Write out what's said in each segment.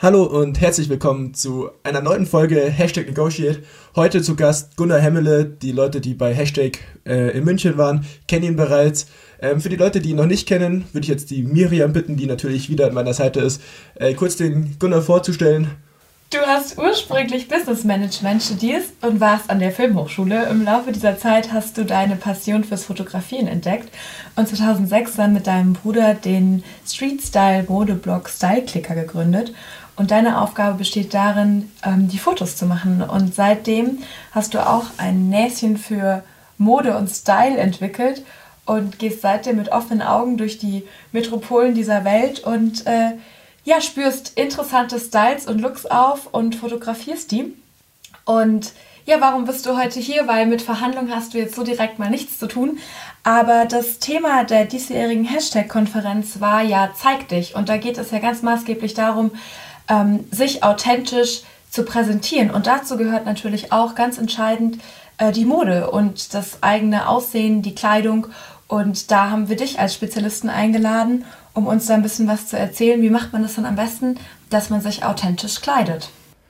Hallo und herzlich willkommen zu einer neuen Folge Hashtag Negotiate. Heute zu Gast Gunnar Hemmele. Die Leute, die bei Hashtag in München waren, kennen ihn bereits. Für die Leute, die ihn noch nicht kennen, würde ich jetzt die Miriam bitten, die natürlich wieder an meiner Seite ist, kurz den Gunnar vorzustellen. Du hast ursprünglich Business Management studiert und warst an der Filmhochschule. Im Laufe dieser Zeit hast du deine Passion fürs Fotografieren entdeckt und 2006 dann mit deinem Bruder den Street-Style-Modeblog Styleclicker gegründet. Und deine Aufgabe besteht darin, die Fotos zu machen. Und seitdem hast du auch ein Näschen für Mode und Style entwickelt und gehst seitdem mit offenen Augen durch die Metropolen dieser Welt und spürst interessante Styles und Looks auf und fotografierst die. Und ja, warum bist du heute hier? Weil mit Verhandlungen hast du jetzt so direkt mal nichts zu tun. Aber das Thema der diesjährigen Hashtag-Konferenz war ja Zeig dich. Und da geht es ja ganz maßgeblich darum, sich authentisch zu präsentieren. Und dazu gehört natürlich auch ganz entscheidend die Mode und das eigene Aussehen, die Kleidung. Und da haben wir dich als Spezialisten eingeladen, um uns da ein bisschen was zu erzählen. Wie macht man das dann am besten, dass man sich authentisch kleidet?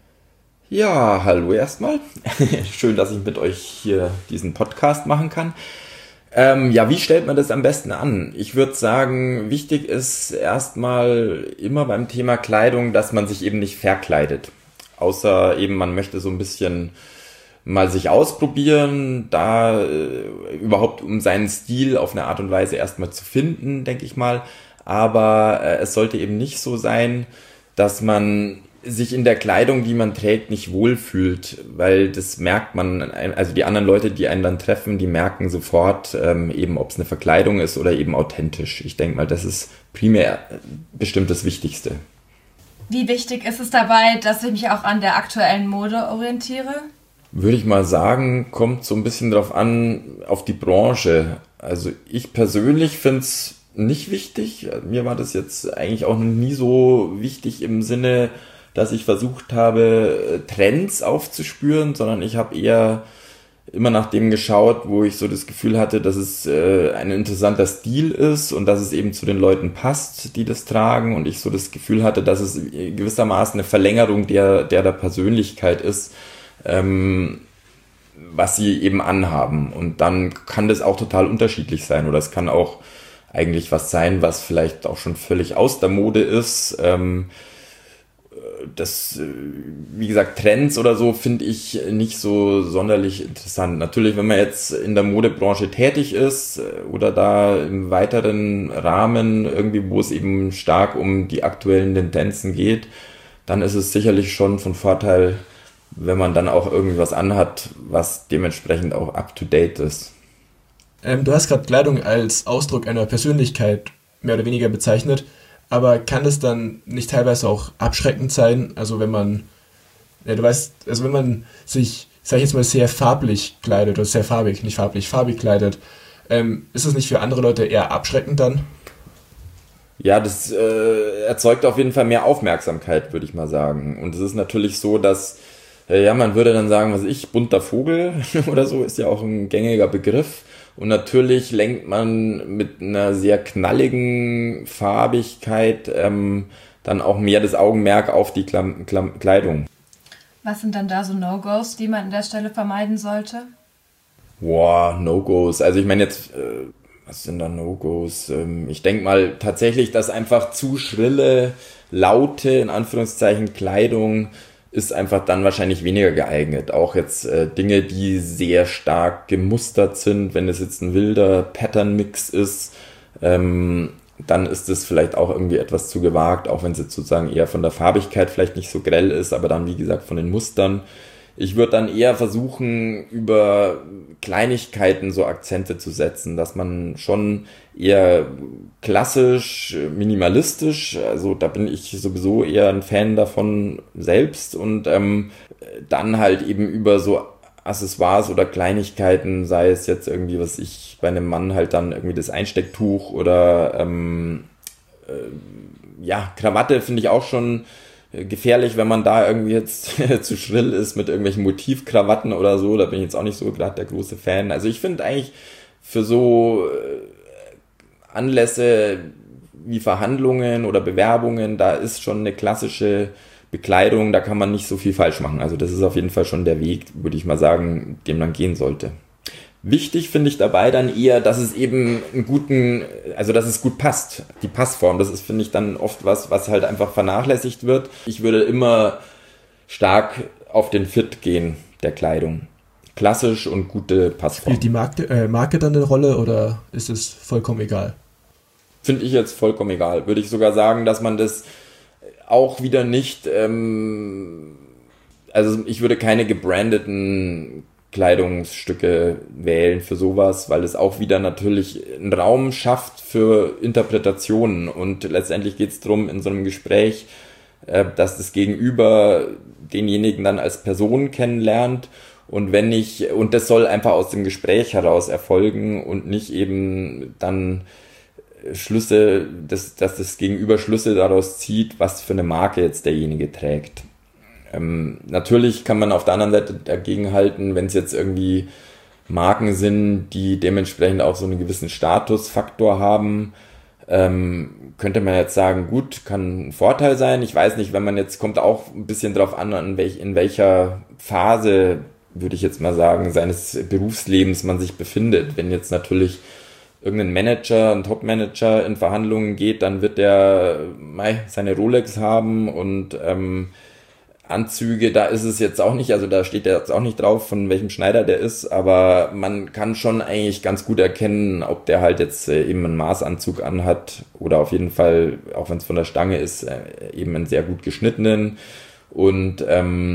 Ja, hallo erstmal. Schön, dass ich mit euch hier diesen Podcast machen kann. Wie stellt man das am besten an? Ich würde sagen, wichtig ist erstmal immer beim Thema Kleidung, dass man sich eben nicht verkleidet. Außer eben, man möchte so ein bisschen mal sich ausprobieren, da überhaupt um seinen Stil auf eine Art und Weise erstmal zu finden, denke ich mal. Aber es sollte eben nicht so sein, dass man sich in der Kleidung, die man trägt, nicht wohlfühlt, weil das merkt man, also die anderen Leute, die einen dann treffen, die merken sofort eben, ob es eine Verkleidung ist oder eben authentisch. Ich denke mal, das ist primär bestimmt das Wichtigste. Wie wichtig ist es dabei, dass ich mich auch an der aktuellen Mode orientiere? Würde ich mal sagen, kommt so ein bisschen drauf an, auf die Branche. Also ich persönlich finde es nicht wichtig. Mir war das jetzt eigentlich auch noch nie so wichtig im Sinne, dass ich versucht habe, Trends aufzuspüren, sondern ich habe eher immer nach dem geschaut, wo ich so das Gefühl hatte, dass es ein interessanter Stil ist und dass es eben zu den Leuten passt, die das tragen, und ich so das Gefühl hatte, dass es gewissermaßen eine Verlängerung der Persönlichkeit ist, was sie eben anhaben. Und dann kann das auch total unterschiedlich sein, oder es kann auch eigentlich was sein, was vielleicht auch schon völlig aus der Mode ist. Wie gesagt, Trends oder so finde ich nicht so sonderlich interessant. Natürlich, wenn man jetzt in der Modebranche tätig ist oder da im weiteren Rahmen irgendwie, wo es eben stark um die aktuellen Tendenzen geht, dann ist es sicherlich schon von Vorteil, wenn man dann auch irgendwie was anhat, was dementsprechend auch up-to-date ist. Du hast gerade Kleidung als Ausdruck einer Persönlichkeit mehr oder weniger bezeichnet. Aber kann das dann nicht teilweise auch abschreckend sein? Also wenn man, wenn man sich, sag ich jetzt mal, sehr farblich kleidet oder sehr farbig, nicht farblich, farbig kleidet, ist das nicht für andere Leute eher abschreckend dann? Ja, das erzeugt auf jeden Fall mehr Aufmerksamkeit, würde ich mal sagen. Und es ist natürlich so, dass, man würde dann sagen, was ich, bunter Vogel oder so, ist ja auch ein gängiger Begriff. Und natürlich lenkt man mit einer sehr knalligen Farbigkeit dann auch mehr das Augenmerk auf die Kleidung. Was sind dann da so No-Gos, die man an der Stelle vermeiden sollte? Boah, No-Gos. Also ich meine jetzt, was sind da No-Gos? Ich denke mal tatsächlich, dass einfach zu schrille, laute, in Anführungszeichen, Kleidung ist einfach dann wahrscheinlich weniger geeignet. Auch jetzt Dinge, die sehr stark gemustert sind, wenn es jetzt ein wilder Pattern-Mix ist, dann ist es vielleicht auch irgendwie etwas zu gewagt, auch wenn es jetzt sozusagen eher von der Farbigkeit vielleicht nicht so grell ist, aber dann, wie gesagt, von den Mustern. Ich würde dann eher versuchen, über Kleinigkeiten so Akzente zu setzen, dass man schon eher klassisch, minimalistisch, also da bin ich sowieso eher ein Fan davon selbst, und dann halt eben über so Accessoires oder Kleinigkeiten, sei es jetzt irgendwie, was ich bei einem Mann halt dann irgendwie das Einstecktuch oder Krawatte finde ich auch schon gefährlich, wenn man da irgendwie jetzt zu schrill ist mit irgendwelchen Motivkrawatten oder so. Da bin ich jetzt auch nicht so gerade der große Fan. Also ich finde eigentlich für so Anlässe wie Verhandlungen oder Bewerbungen, da ist schon eine klassische Bekleidung, da kann man nicht so viel falsch machen. Also das ist auf jeden Fall schon der Weg, würde ich mal sagen, dem man gehen sollte. Wichtig finde ich dabei dann eher, dass es eben dass es gut passt. Die Passform, das ist, finde ich, dann oft was halt einfach vernachlässigt wird. Ich würde immer stark auf den Fit gehen der Kleidung. Klassisch und gute Passform. Spielt die Marke dann eine Rolle oder ist es vollkommen egal? Finde ich jetzt vollkommen egal. Würde ich sogar sagen, dass man das auch wieder nicht, also ich würde keine gebrandeten Kleidungsstücke wählen für sowas, weil es auch wieder natürlich einen Raum schafft für Interpretationen und letztendlich geht es darum in so einem Gespräch, dass das Gegenüber denjenigen dann als Person kennenlernt und das soll einfach aus dem Gespräch heraus erfolgen und nicht eben dann dass das Gegenüber Schlüsse daraus zieht, was für eine Marke jetzt derjenige trägt. Natürlich kann man auf der anderen Seite dagegen halten, wenn es jetzt irgendwie Marken sind, die dementsprechend auch so einen gewissen Statusfaktor haben, könnte man jetzt sagen, gut, kann ein Vorteil sein. Ich weiß nicht, kommt auch ein bisschen drauf an, in welcher Phase, würde ich jetzt mal sagen, seines Berufslebens man sich befindet. Wenn jetzt natürlich irgendein Manager, ein Top-Manager in Verhandlungen geht, dann wird der seine Rolex haben und Anzüge, da ist es jetzt auch nicht, also da steht jetzt auch nicht drauf, von welchem Schneider der ist, aber man kann schon eigentlich ganz gut erkennen, ob der halt jetzt eben einen Maßanzug anhat oder auf jeden Fall, auch wenn es von der Stange ist, eben einen sehr gut geschnittenen und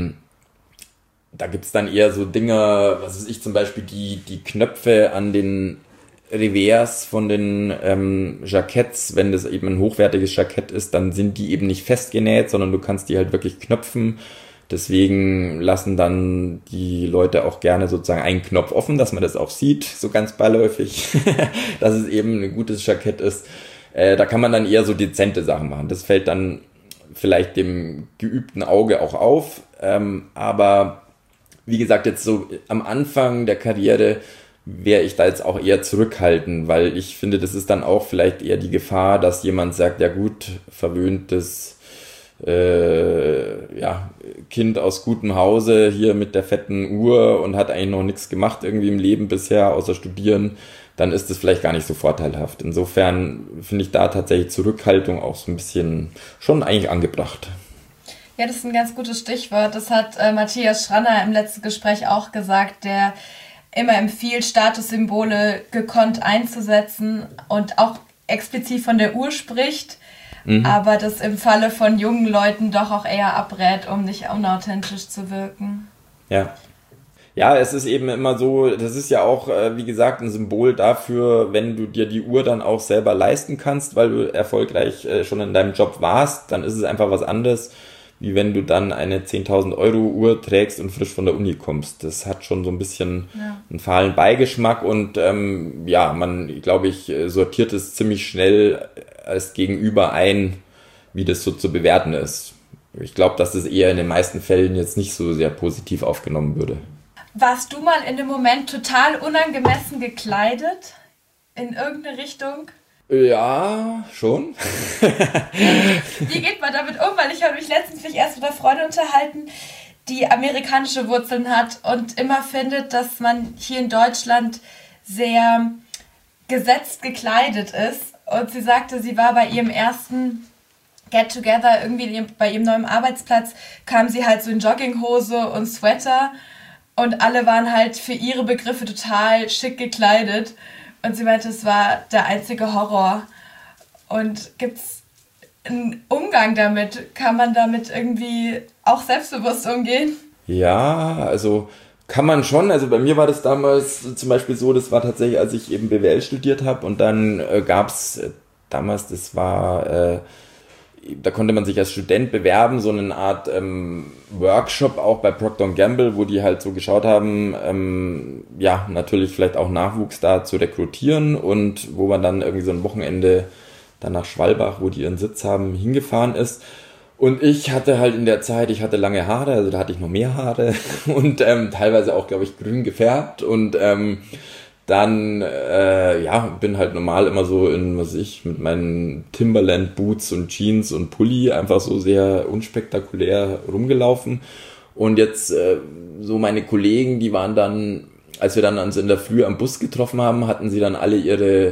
da gibt's dann eher so Dinger, was weiß ich, zum Beispiel die Knöpfe an den Revers von den Jacketts, wenn das eben ein hochwertiges Jackett ist, dann sind die eben nicht festgenäht, sondern du kannst die halt wirklich knöpfen. Deswegen lassen dann die Leute auch gerne sozusagen einen Knopf offen, dass man das auch sieht, so ganz beiläufig, dass es eben ein gutes Jackett ist. Da kann man dann eher so dezente Sachen machen. Das fällt dann vielleicht dem geübten Auge auch auf. Aber wie gesagt, jetzt so am Anfang der Karriere wäre ich da jetzt auch eher zurückhaltend, weil ich finde, das ist dann auch vielleicht eher die Gefahr, dass jemand sagt, ja gut, verwöhntes Kind aus gutem Hause hier mit der fetten Uhr und hat eigentlich noch nichts gemacht irgendwie im Leben bisher, außer studieren, dann ist es vielleicht gar nicht so vorteilhaft. Insofern finde ich da tatsächlich Zurückhaltung auch so ein bisschen schon eigentlich angebracht. Ja, das ist ein ganz gutes Stichwort. Das hat Matthias Schranner im letzten Gespräch auch gesagt, der immer empfiehlt, Statussymbole gekonnt einzusetzen und auch explizit von der Uhr spricht, aber das im Falle von jungen Leuten doch auch eher abrät, um nicht unauthentisch zu wirken. Ja. Ja, es ist eben immer so, das ist ja auch, wie gesagt, ein Symbol dafür, wenn du dir die Uhr dann auch selber leisten kannst, weil du erfolgreich schon in deinem Job warst, dann ist es einfach was anderes, wie wenn du dann eine 10.000 Euro Uhr trägst und frisch von der Uni kommst. Das hat schon so ein bisschen einen fahlen Beigeschmack und man, glaube ich, sortiert es ziemlich schnell als Gegenüber ein, wie das so zu bewerten ist. Ich glaube, dass das eher in den meisten Fällen jetzt nicht so sehr positiv aufgenommen würde. Warst du mal in dem Moment total unangemessen gekleidet? In irgendeine Richtung? Ja, schon. Wie geht man damit um? Weil ich habe mich letztens erst mit einer Freundin unterhalten, die amerikanische Wurzeln hat und immer findet, dass man hier in Deutschland sehr gesetzt gekleidet ist. Und sie sagte, sie war bei ihrem ersten Get-Together, irgendwie bei ihrem neuen Arbeitsplatz, kam sie halt so in Jogginghose und Sweater und alle waren halt für ihre Begriffe total schick gekleidet. Und sie meinte, es war der einzige Horror. Und gibt's einen Umgang damit? Kann man damit irgendwie auch selbstbewusst umgehen? Ja, also kann man schon. Also bei mir war das damals zum Beispiel so, das war tatsächlich, als ich eben BWL studiert habe und dann gab's damals, das war, da konnte man sich als Student bewerben, so eine Art Workshop auch bei Procter & Gamble, wo die halt so geschaut haben, natürlich vielleicht auch Nachwuchs da zu rekrutieren und wo man dann irgendwie so ein Wochenende dann nach Schwalbach, wo die ihren Sitz haben, hingefahren ist. Und ich hatte halt in der Zeit, ich hatte lange Haare, also da hatte ich noch mehr Haare und teilweise auch, glaube ich, grün gefärbt und Dann, bin halt normal immer so mit meinen Timberland Boots und Jeans und Pulli einfach so sehr unspektakulär rumgelaufen. Und jetzt, so meine Kollegen, die waren dann, als wir dann uns in der Früh am Bus getroffen haben, hatten sie dann alle ihre,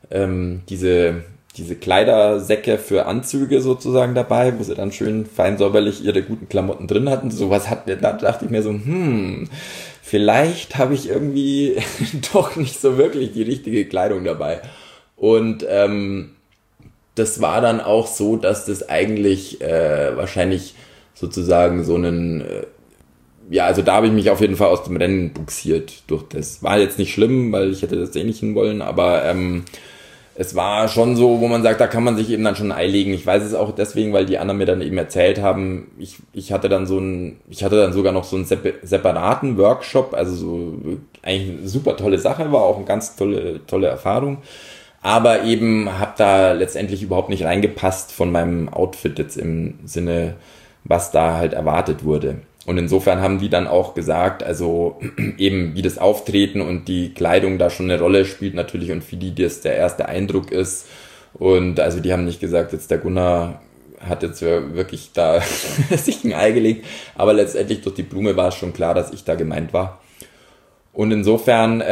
diese Kleidersäcke für Anzüge sozusagen dabei, wo sie dann schön fein säuberlich ihre guten Klamotten drin hatten. Da dachte ich mir so, vielleicht habe ich irgendwie doch nicht so wirklich die richtige Kleidung dabei. Und das war dann auch so, dass das eigentlich wahrscheinlich sozusagen so einen, also da habe ich mich auf jeden Fall aus dem Rennen bugsiert durch das. War jetzt nicht schlimm, weil ich hätte das nicht hinwollen, aber es war schon so, wo man sagt, da kann man sich eben dann schon ein Ei legen. Ich weiß es auch deswegen, weil die anderen mir dann eben erzählt haben, ich hatte dann sogar noch so einen separaten Workshop, also so eigentlich eine super tolle Sache, war auch eine ganz tolle Erfahrung, aber eben habe da letztendlich überhaupt nicht reingepasst von meinem Outfit jetzt im Sinne, was da halt erwartet wurde. Und insofern haben die dann auch gesagt, also eben wie das Auftreten und die Kleidung da schon eine Rolle spielt natürlich und für die das der erste Eindruck ist. Und also die haben nicht gesagt, jetzt der Gunnar hat jetzt wirklich da sich ein Ei gelegt, aber letztendlich durch die Blume war es schon klar, dass ich da gemeint war. Und insofern,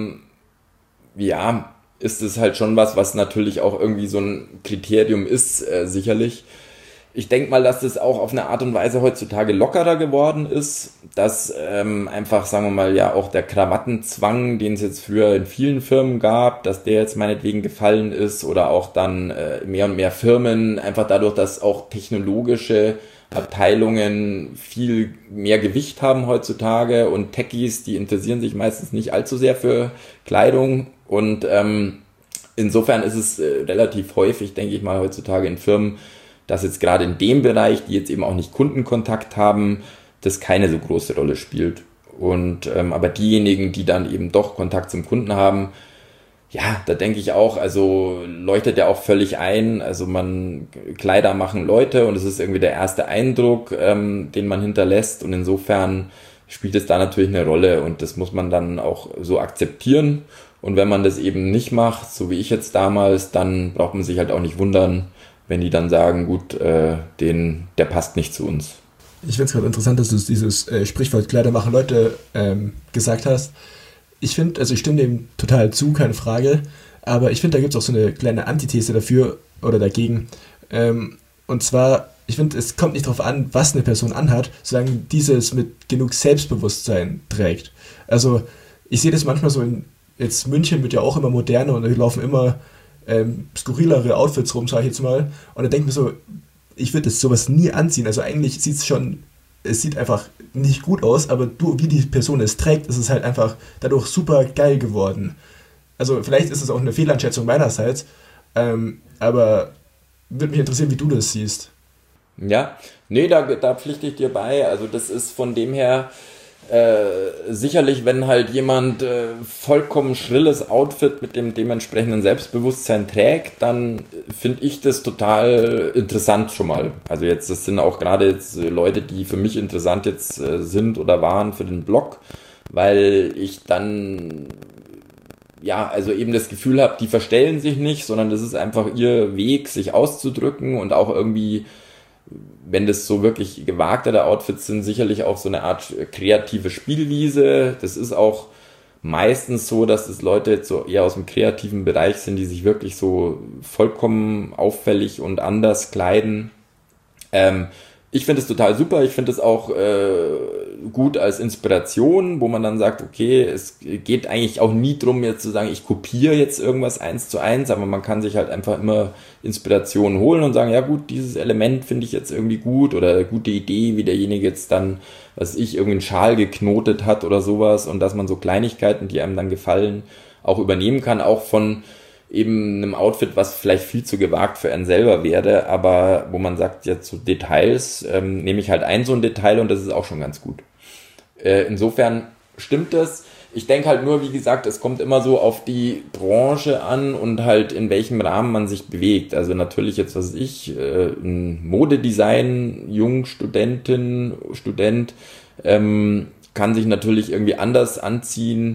ist es halt schon was natürlich auch irgendwie so ein Kriterium ist, sicherlich. Ich denke mal, dass das auch auf eine Art und Weise heutzutage lockerer geworden ist, dass einfach, sagen wir mal, ja auch der Krawattenzwang, den es jetzt früher in vielen Firmen gab, dass der jetzt meinetwegen gefallen ist oder auch dann mehr und mehr Firmen, einfach dadurch, dass auch technologische Abteilungen viel mehr Gewicht haben heutzutage und Techies, die interessieren sich meistens nicht allzu sehr für Kleidung und insofern ist es relativ häufig, denke ich mal, heutzutage in Firmen, dass jetzt gerade in dem Bereich, die jetzt eben auch nicht Kundenkontakt haben, das keine so große Rolle spielt. Und aber diejenigen, die dann eben doch Kontakt zum Kunden haben, ja, da denke ich auch, also leuchtet ja auch völlig ein, also Kleider machen Leute und es ist irgendwie der erste Eindruck, den man hinterlässt und insofern spielt es da natürlich eine Rolle und das muss man dann auch so akzeptieren und wenn man das eben nicht macht, so wie ich jetzt damals, dann braucht man sich halt auch nicht wundern, wenn die dann sagen, gut, der passt nicht zu uns. Ich finde es gerade interessant, dass du dieses Sprichwort Kleider machen Leute gesagt hast. Ich stimme dem total zu, keine Frage, aber ich finde, da gibt es auch so eine kleine Antithese dafür oder dagegen. Und zwar, ich finde, es kommt nicht darauf an, was eine Person anhat, solange dieses mit genug Selbstbewusstsein trägt. Also ich sehe das manchmal so jetzt München wird ja auch immer moderner und da laufen immer skurrilere Outfits rum, sage ich jetzt mal. Und dann denke ich mir so, ich würde sowas nie anziehen. Also eigentlich es sieht einfach nicht gut aus, aber wie die Person es trägt, ist es halt einfach dadurch super geil geworden. Also vielleicht ist es auch eine Fehleinschätzung meinerseits, aber würde mich interessieren, wie du das siehst. Ja, nee, da pflichte ich dir bei. Also das ist von dem her sicherlich, wenn halt jemand vollkommen schrilles Outfit mit dem dementsprechenden Selbstbewusstsein trägt, dann finde ich das total interessant schon mal. Also jetzt, das sind auch gerade jetzt Leute, die für mich interessant jetzt sind oder waren für den Blog, weil ich dann also eben das Gefühl habe, die verstellen sich nicht, sondern das ist einfach ihr Weg, sich auszudrücken und auch irgendwie, wenn das so wirklich gewagtere Outfits sind, sicherlich auch so eine Art kreative Spielwiese. Das ist auch meistens so, dass es Leute jetzt so eher aus dem kreativen Bereich sind, die sich wirklich so vollkommen auffällig und anders kleiden. Ich finde es total super. Ich finde es auch gut als Inspiration, wo man dann sagt, okay, es geht eigentlich auch nie drum, jetzt zu sagen, ich kopiere jetzt irgendwas 1:1, aber man kann sich halt einfach immer Inspirationen holen und sagen, ja gut, dieses Element finde ich jetzt irgendwie gut oder eine gute Idee, wie derjenige jetzt dann, irgendwie einen Schal geknotet hat oder sowas und dass man so Kleinigkeiten, die einem dann gefallen, auch übernehmen kann, auch von eben einem Outfit, was vielleicht viel zu gewagt für einen selber wäre, aber wo man sagt, jetzt so Details, nehme ich halt so ein Detail und das ist auch schon ganz gut. Insofern stimmt das. Ich denke halt nur, wie gesagt, es kommt immer so auf die Branche an und halt in welchem Rahmen man sich bewegt. Also natürlich jetzt, ein Modedesign, Student, kann sich natürlich irgendwie anders anziehen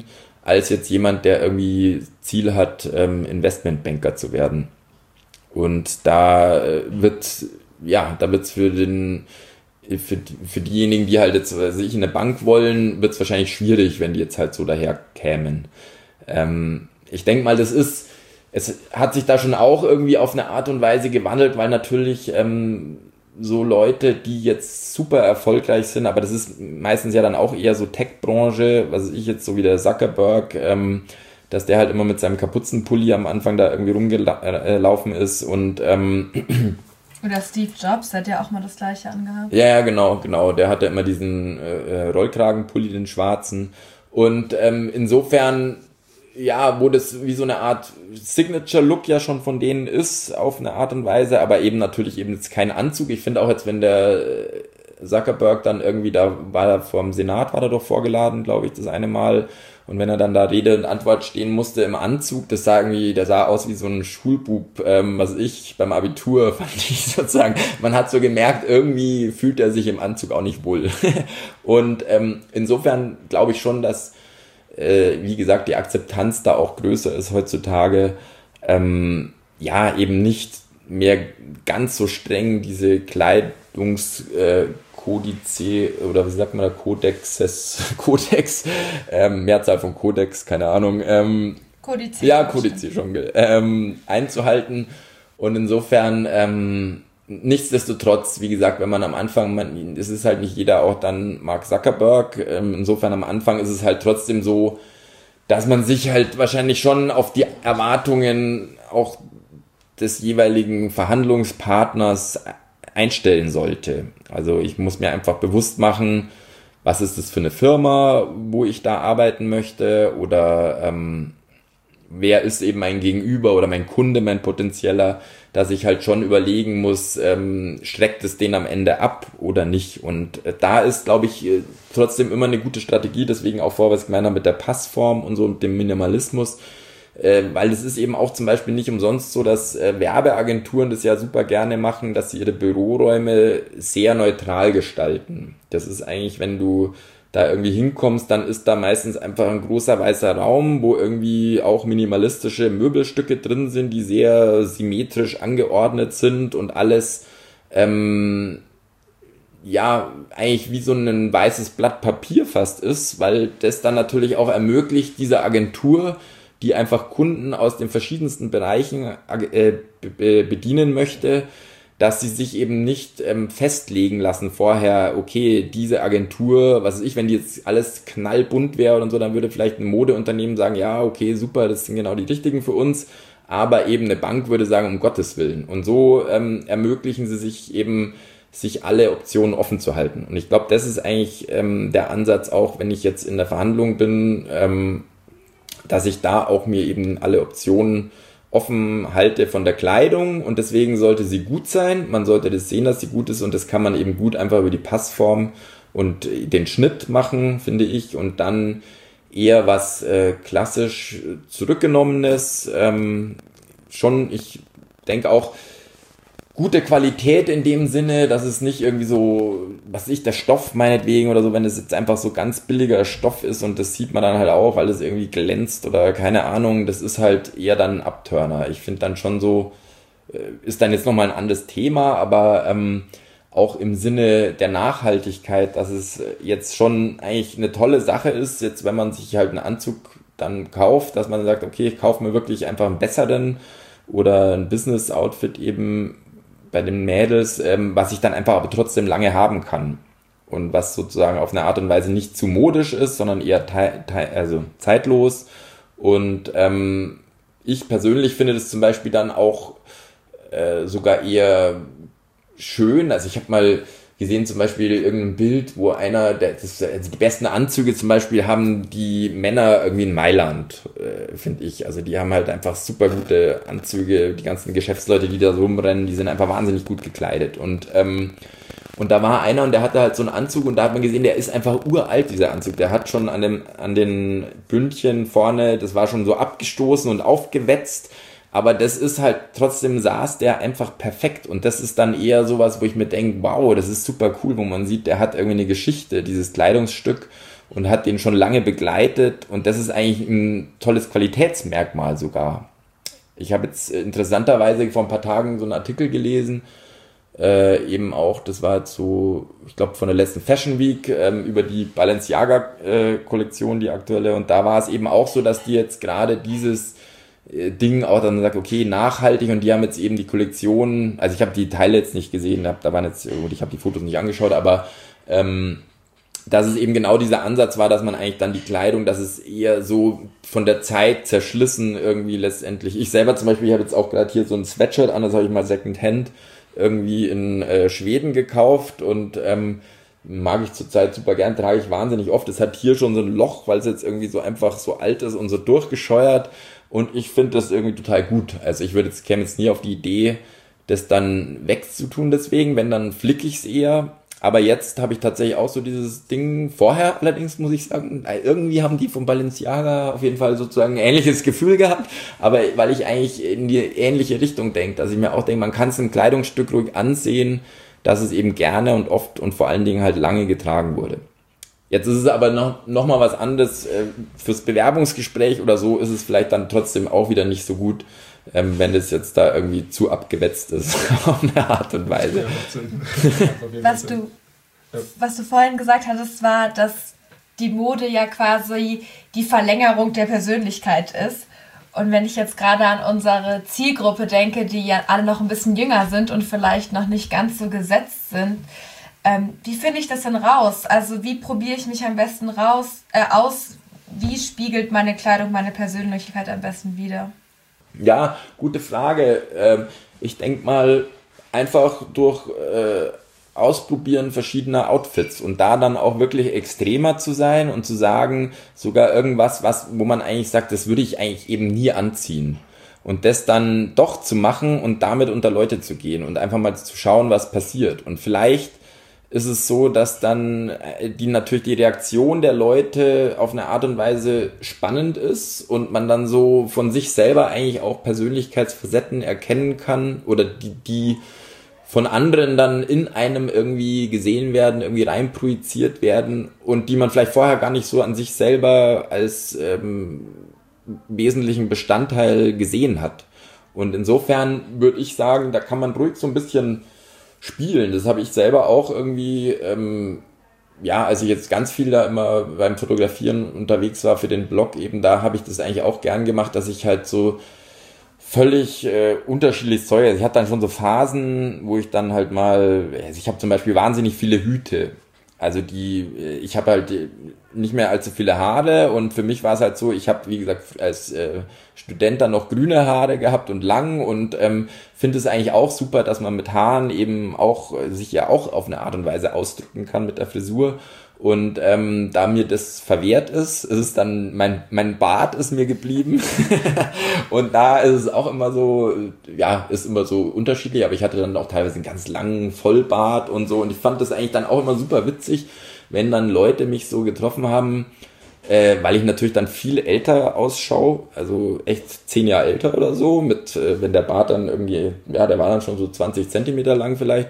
als jetzt jemand, der irgendwie Ziel hat, Investmentbanker zu werden. Und da wird's für diejenigen, die halt jetzt sich in eine Bank wollen, wird es wahrscheinlich schwierig, wenn die jetzt halt so daher kämen. Ich denke mal, es hat sich da schon auch irgendwie auf eine Art und Weise gewandelt, weil natürlich so Leute, die jetzt super erfolgreich sind, aber das ist meistens ja dann auch eher so Tech-Branche, was ich jetzt so wie der Zuckerberg, dass der halt immer mit seinem Kapuzenpulli am Anfang da irgendwie rumgelaufen ist und oder Steve Jobs hat ja auch mal das Gleiche angehabt. Ja, genau. Der hatte immer diesen Rollkragenpulli, den schwarzen. Und insofern, ja, wo das wie so eine Art Signature-Look ja schon von denen ist, auf eine Art und Weise, aber eben natürlich eben jetzt kein Anzug. Ich finde auch jetzt, wenn der Zuckerberg dann irgendwie vor dem Senat war er doch vorgeladen, glaube ich, das eine Mal. Und wenn er dann da Rede und Antwort stehen musste im Anzug, der sah aus wie so ein Schulbub, beim Abitur fand ich sozusagen. Man hat so gemerkt, irgendwie fühlt er sich im Anzug auch nicht wohl. Und insofern glaube ich schon, dass, wie gesagt, die Akzeptanz da auch größer ist heutzutage. Eben nicht mehr ganz so streng diese Kodice oder wie sagt man da, Kodex, Mehrzahl von Kodex, keine Ahnung. Kodiz. Ja, Kodice schon, einzuhalten. Und insofern, nichtsdestotrotz, wie gesagt, wenn man am Anfang, es ist halt nicht jeder auch dann Mark Zuckerberg, insofern am Anfang ist es halt trotzdem so, dass man sich halt wahrscheinlich schon auf die Erwartungen auch des jeweiligen Verhandlungspartners einstellen sollte. Also ich muss mir einfach bewusst machen, was ist das für eine Firma, wo ich da arbeiten möchte, oder wer ist eben mein Gegenüber oder mein Kunde, mein potenzieller, dass ich halt schon überlegen muss, schreckt es den am Ende ab oder nicht. Und da ist, glaube ich, trotzdem immer eine gute Strategie, deswegen auch vorwärts gemeiner mit der Passform und so und dem Minimalismus, weil es ist eben auch zum Beispiel nicht umsonst so, dass Werbeagenturen das ja super gerne machen, dass sie ihre Büroräume sehr neutral gestalten. Das ist eigentlich, wenn du da irgendwie hinkommst, dann ist da meistens einfach ein großer weißer Raum, wo irgendwie auch minimalistische Möbelstücke drin sind, die sehr symmetrisch angeordnet sind und alles eigentlich wie so ein weißes Blatt Papier fast ist, weil das dann natürlich auch ermöglicht, dieser Agentur, die einfach Kunden aus den verschiedensten Bereichen bedienen möchte, dass sie sich eben nicht festlegen lassen vorher, okay, diese Agentur, was weiß ich, wenn die jetzt alles knallbunt wäre und so, dann würde vielleicht ein Modeunternehmen sagen, ja, okay, super, das sind genau die richtigen für uns, aber eben eine Bank würde sagen, um Gottes Willen. Und so ermöglichen sie sich eben, sich alle Optionen offen zu halten. Und ich glaube, das ist eigentlich der Ansatz auch, wenn ich jetzt in der Verhandlung bin, dass ich da auch mir eben alle Optionen offen halte von der Kleidung, und deswegen sollte sie gut sein. Man sollte das sehen, dass sie gut ist, und das kann man eben gut einfach über die Passform und den Schnitt machen, finde ich, und dann eher was klassisch Zurückgenommenes. Ich denke auch, gute Qualität in dem Sinne, dass es nicht irgendwie so, der Stoff meinetwegen oder so, wenn es jetzt einfach so ganz billiger Stoff ist und das sieht man dann halt auch, weil es irgendwie glänzt oder keine Ahnung, das ist halt eher dann ein Abturner. Ich finde dann schon so, ist dann jetzt nochmal ein anderes Thema, aber auch im Sinne der Nachhaltigkeit, dass es jetzt schon eigentlich eine tolle Sache ist, jetzt wenn man sich halt einen Anzug dann kauft, dass man sagt, okay, ich kaufe mir wirklich einfach einen besseren oder ein Business-Outfit eben bei den Mädels, was ich dann einfach aber trotzdem lange haben kann und was sozusagen auf eine Art und Weise nicht zu modisch ist, sondern eher zeitlos. Und ich persönlich finde das zum Beispiel dann auch sogar eher schön. Also ich habe mal gesehen zum Beispiel irgendein Bild, wo die besten Anzüge zum Beispiel haben die Männer irgendwie in Mailand, finde ich. Also die haben halt einfach super gute Anzüge, die ganzen Geschäftsleute, die da so rumrennen, die sind einfach wahnsinnig gut gekleidet. Und da war einer, und der hatte halt so einen Anzug, und da hat man gesehen, der ist einfach uralt, dieser Anzug. Der hat schon an den Bündchen vorne, das war schon so abgestoßen und aufgewetzt. Aber das ist halt, trotzdem saß der einfach perfekt, und das ist dann eher sowas, wo ich mir denke, wow, das ist super cool, wo man sieht, der hat irgendwie eine Geschichte, dieses Kleidungsstück, und hat den schon lange begleitet und das ist eigentlich ein tolles Qualitätsmerkmal sogar. Ich habe jetzt interessanterweise vor ein paar Tagen so einen Artikel gelesen, eben auch, das war jetzt so, ich glaube von der letzten Fashion Week, über die Balenciaga-Kollektion, die aktuelle, und da war es eben auch so, dass die jetzt gerade dieses Ding auch dann sagt, okay, nachhaltig, und die haben jetzt eben die Kollektion, also ich habe die Teile jetzt nicht gesehen, da waren jetzt, ich habe die Fotos nicht angeschaut, aber dass es eben genau dieser Ansatz war, dass man eigentlich dann die Kleidung, dass es eher so von der Zeit zerschlissen irgendwie letztendlich. Ich selber zum Beispiel, ich habe jetzt auch gerade hier so ein Sweatshirt an, das habe ich mal Secondhand irgendwie in Schweden gekauft und mag ich zurzeit super gern, trage ich wahnsinnig oft. Es hat hier schon so ein Loch, weil es jetzt irgendwie so einfach so alt ist und so durchgescheuert, und ich finde das irgendwie total gut. Also ich käme jetzt nie auf die Idee, das dann wegzutun deswegen, wenn, dann flicke ich es eher. Aber jetzt habe ich tatsächlich auch so dieses Ding, vorher allerdings muss ich sagen, irgendwie haben die von Balenciaga auf jeden Fall sozusagen ein ähnliches Gefühl gehabt, aber weil ich eigentlich in die ähnliche Richtung denke, dass ich mir auch denke, man kann es ein Kleidungsstück ruhig ansehen, dass es eben gerne und oft und vor allen Dingen halt lange getragen wurde. Jetzt ist es aber noch mal was anderes, fürs Bewerbungsgespräch oder so ist es vielleicht dann trotzdem auch wieder nicht so gut, wenn das jetzt da irgendwie zu abgewetzt ist, auf eine Art und Weise. Was du vorhin gesagt hattest, war, dass die Mode ja quasi die Verlängerung der Persönlichkeit ist. Und wenn ich jetzt gerade an unsere Zielgruppe denke, die ja alle noch ein bisschen jünger sind und vielleicht noch nicht ganz so gesetzt sind, wie finde ich das denn raus? Also wie probiere ich mich am besten aus? Wie spiegelt meine Kleidung meine Persönlichkeit am besten wider? Ja, gute Frage. Ich denke mal, einfach durch Ausprobieren verschiedener Outfits und da dann auch wirklich extremer zu sein und zu sagen, sogar irgendwas, wo man eigentlich sagt, das würde ich eigentlich eben nie anziehen. Und das dann doch zu machen und damit unter Leute zu gehen und einfach mal zu schauen, was passiert. Und vielleicht ist es so, dass dann natürlich die Reaktion der Leute auf eine Art und Weise spannend ist und man dann so von sich selber eigentlich auch Persönlichkeitsfacetten erkennen kann oder die von anderen dann in einem irgendwie gesehen werden, irgendwie reinprojiziert werden und die man vielleicht vorher gar nicht so an sich selber als wesentlichen Bestandteil gesehen hat. Und insofern würde ich sagen, da kann man ruhig so ein bisschen spielen. Das habe ich selber auch irgendwie, als ich jetzt ganz viel da immer beim Fotografieren unterwegs war für den Blog, eben da habe ich das eigentlich auch gern gemacht, dass ich halt so völlig unterschiedliches Zeug, also ich hatte dann schon so Phasen, wo ich dann halt mal, also ich habe zum Beispiel wahnsinnig viele Hüte. Also ich habe halt nicht mehr allzu viele Haare und für mich war es halt so, ich habe, wie gesagt, als Student dann noch grüne Haare gehabt und lang und finde es eigentlich auch super, dass man mit Haaren eben auch sich ja auch auf eine Art und Weise ausdrücken kann mit der Frisur. Und da mir das verwehrt ist es dann, mein Bart ist mir geblieben und da ist es auch immer so, ist immer so unterschiedlich, aber ich hatte dann auch teilweise einen ganz langen Vollbart und so und ich fand das eigentlich dann auch immer super witzig, wenn dann Leute mich so getroffen haben, weil ich natürlich dann viel älter ausschaue, also echt 10 Jahre älter oder so, wenn der Bart dann irgendwie, der war dann schon so 20 Zentimeter lang vielleicht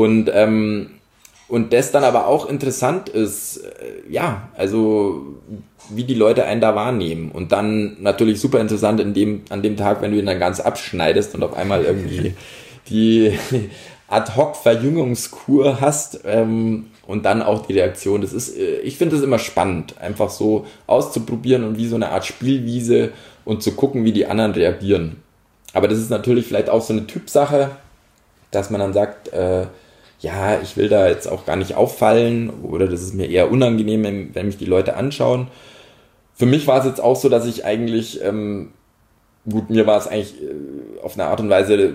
und das dann aber auch interessant ist, also wie die Leute einen da wahrnehmen. Und dann natürlich super interessant an dem Tag, wenn du ihn dann ganz abschneidest und auf einmal irgendwie die Ad-Hoc-Verjüngungskur hast und dann auch die Reaktion. Ich finde es immer spannend, einfach so auszuprobieren und wie so eine Art Spielwiese und zu gucken, wie die anderen reagieren. Aber das ist natürlich vielleicht auch so eine Typsache, dass man dann sagt, ich will da jetzt auch gar nicht auffallen oder das ist mir eher unangenehm, wenn mich die Leute anschauen. Für mich war es jetzt auch so, dass ich eigentlich, mir war es eigentlich auf eine Art und Weise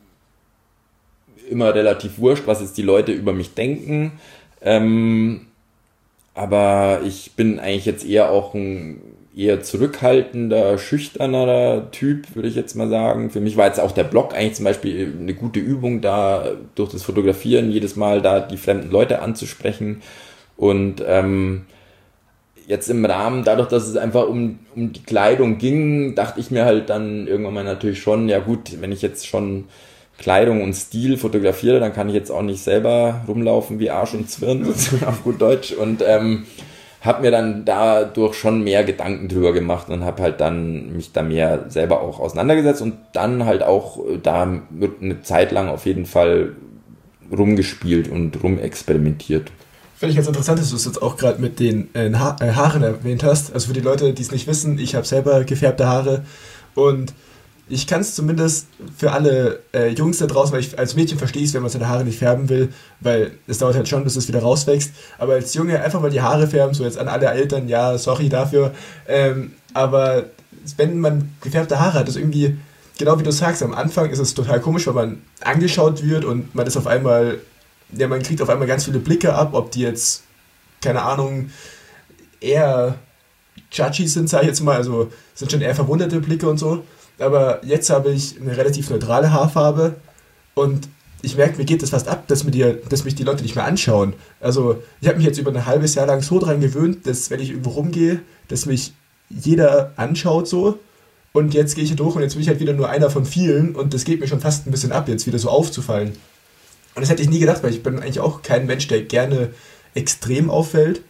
immer relativ wurscht, was jetzt die Leute über mich denken. Aber ich bin eigentlich jetzt eher auch ein eher zurückhaltender, schüchterner Typ, würde ich jetzt mal sagen. Für mich war jetzt auch der Blog eigentlich zum Beispiel eine gute Übung, da durch das Fotografieren jedes Mal da die fremden Leute anzusprechen. Und jetzt im Rahmen, dadurch, dass es einfach um die Kleidung ging, dachte ich mir halt dann irgendwann mal natürlich schon, ja gut, wenn ich jetzt schon Kleidung und Stil fotografiere, dann kann ich jetzt auch nicht selber rumlaufen wie Arsch und Zwirn, auf gut Deutsch. Und habe mir dann dadurch schon mehr Gedanken drüber gemacht und habe halt dann mich da mehr selber auch auseinandergesetzt und dann halt auch da eine Zeit lang auf jeden Fall rumgespielt und rumexperimentiert. Finde ich ganz interessant, dass du es jetzt auch gerade mit den Haaren erwähnt hast. Also für die Leute, die es nicht wissen, ich habe selber gefärbte Haare und ich kann es zumindest für alle Jungs da draußen, weil ich als Mädchen verstehe es, wenn man seine Haare nicht färben will, weil es dauert halt schon, bis es wieder rauswächst. Aber als Junge einfach mal die Haare färben, so jetzt an alle Eltern, ja, sorry dafür. Aber wenn man gefärbte Haare hat, ist irgendwie, genau wie du sagst, am Anfang ist es total komisch, weil man angeschaut wird und man ist auf einmal, ja, man kriegt auf einmal ganz viele Blicke ab, ob die jetzt, keine Ahnung, eher judgy sind, sag ich jetzt mal, also sind schon eher verwunderte Blicke und so. Aber jetzt habe ich eine relativ neutrale Haarfarbe und ich merke, mir geht das fast ab, dass mich die Leute nicht mehr anschauen. Also ich habe mich jetzt über ein halbes Jahr lang so dran gewöhnt, dass wenn ich irgendwo rumgehe, dass mich jeder anschaut so und jetzt gehe ich hier durch und jetzt bin ich halt wieder nur einer von vielen und das geht mir schon fast ein bisschen ab, jetzt wieder so aufzufallen. Und das hätte ich nie gedacht, weil ich bin eigentlich auch kein Mensch, der gerne extrem auffällt.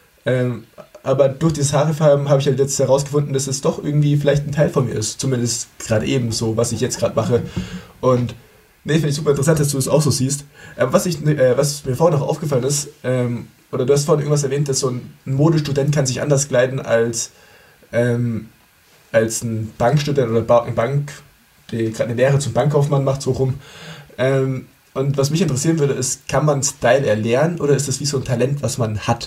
Aber durch dieses Haarefärben habe ich halt jetzt herausgefunden, dass es doch irgendwie vielleicht ein Teil von mir ist. Zumindest gerade eben so, was ich jetzt gerade mache. Und nee, finde ich super interessant, dass du es auch so siehst. Was mir vorhin noch aufgefallen ist, oder du hast vorhin irgendwas erwähnt, dass so ein Modestudent kann sich anders kleiden als ein Bankstudent oder eine Bank, die gerade eine Lehre zum Bankkaufmann macht, so rum. Und was mich interessieren würde, ist, kann man Style erlernen oder ist das wie so ein Talent, was man hat?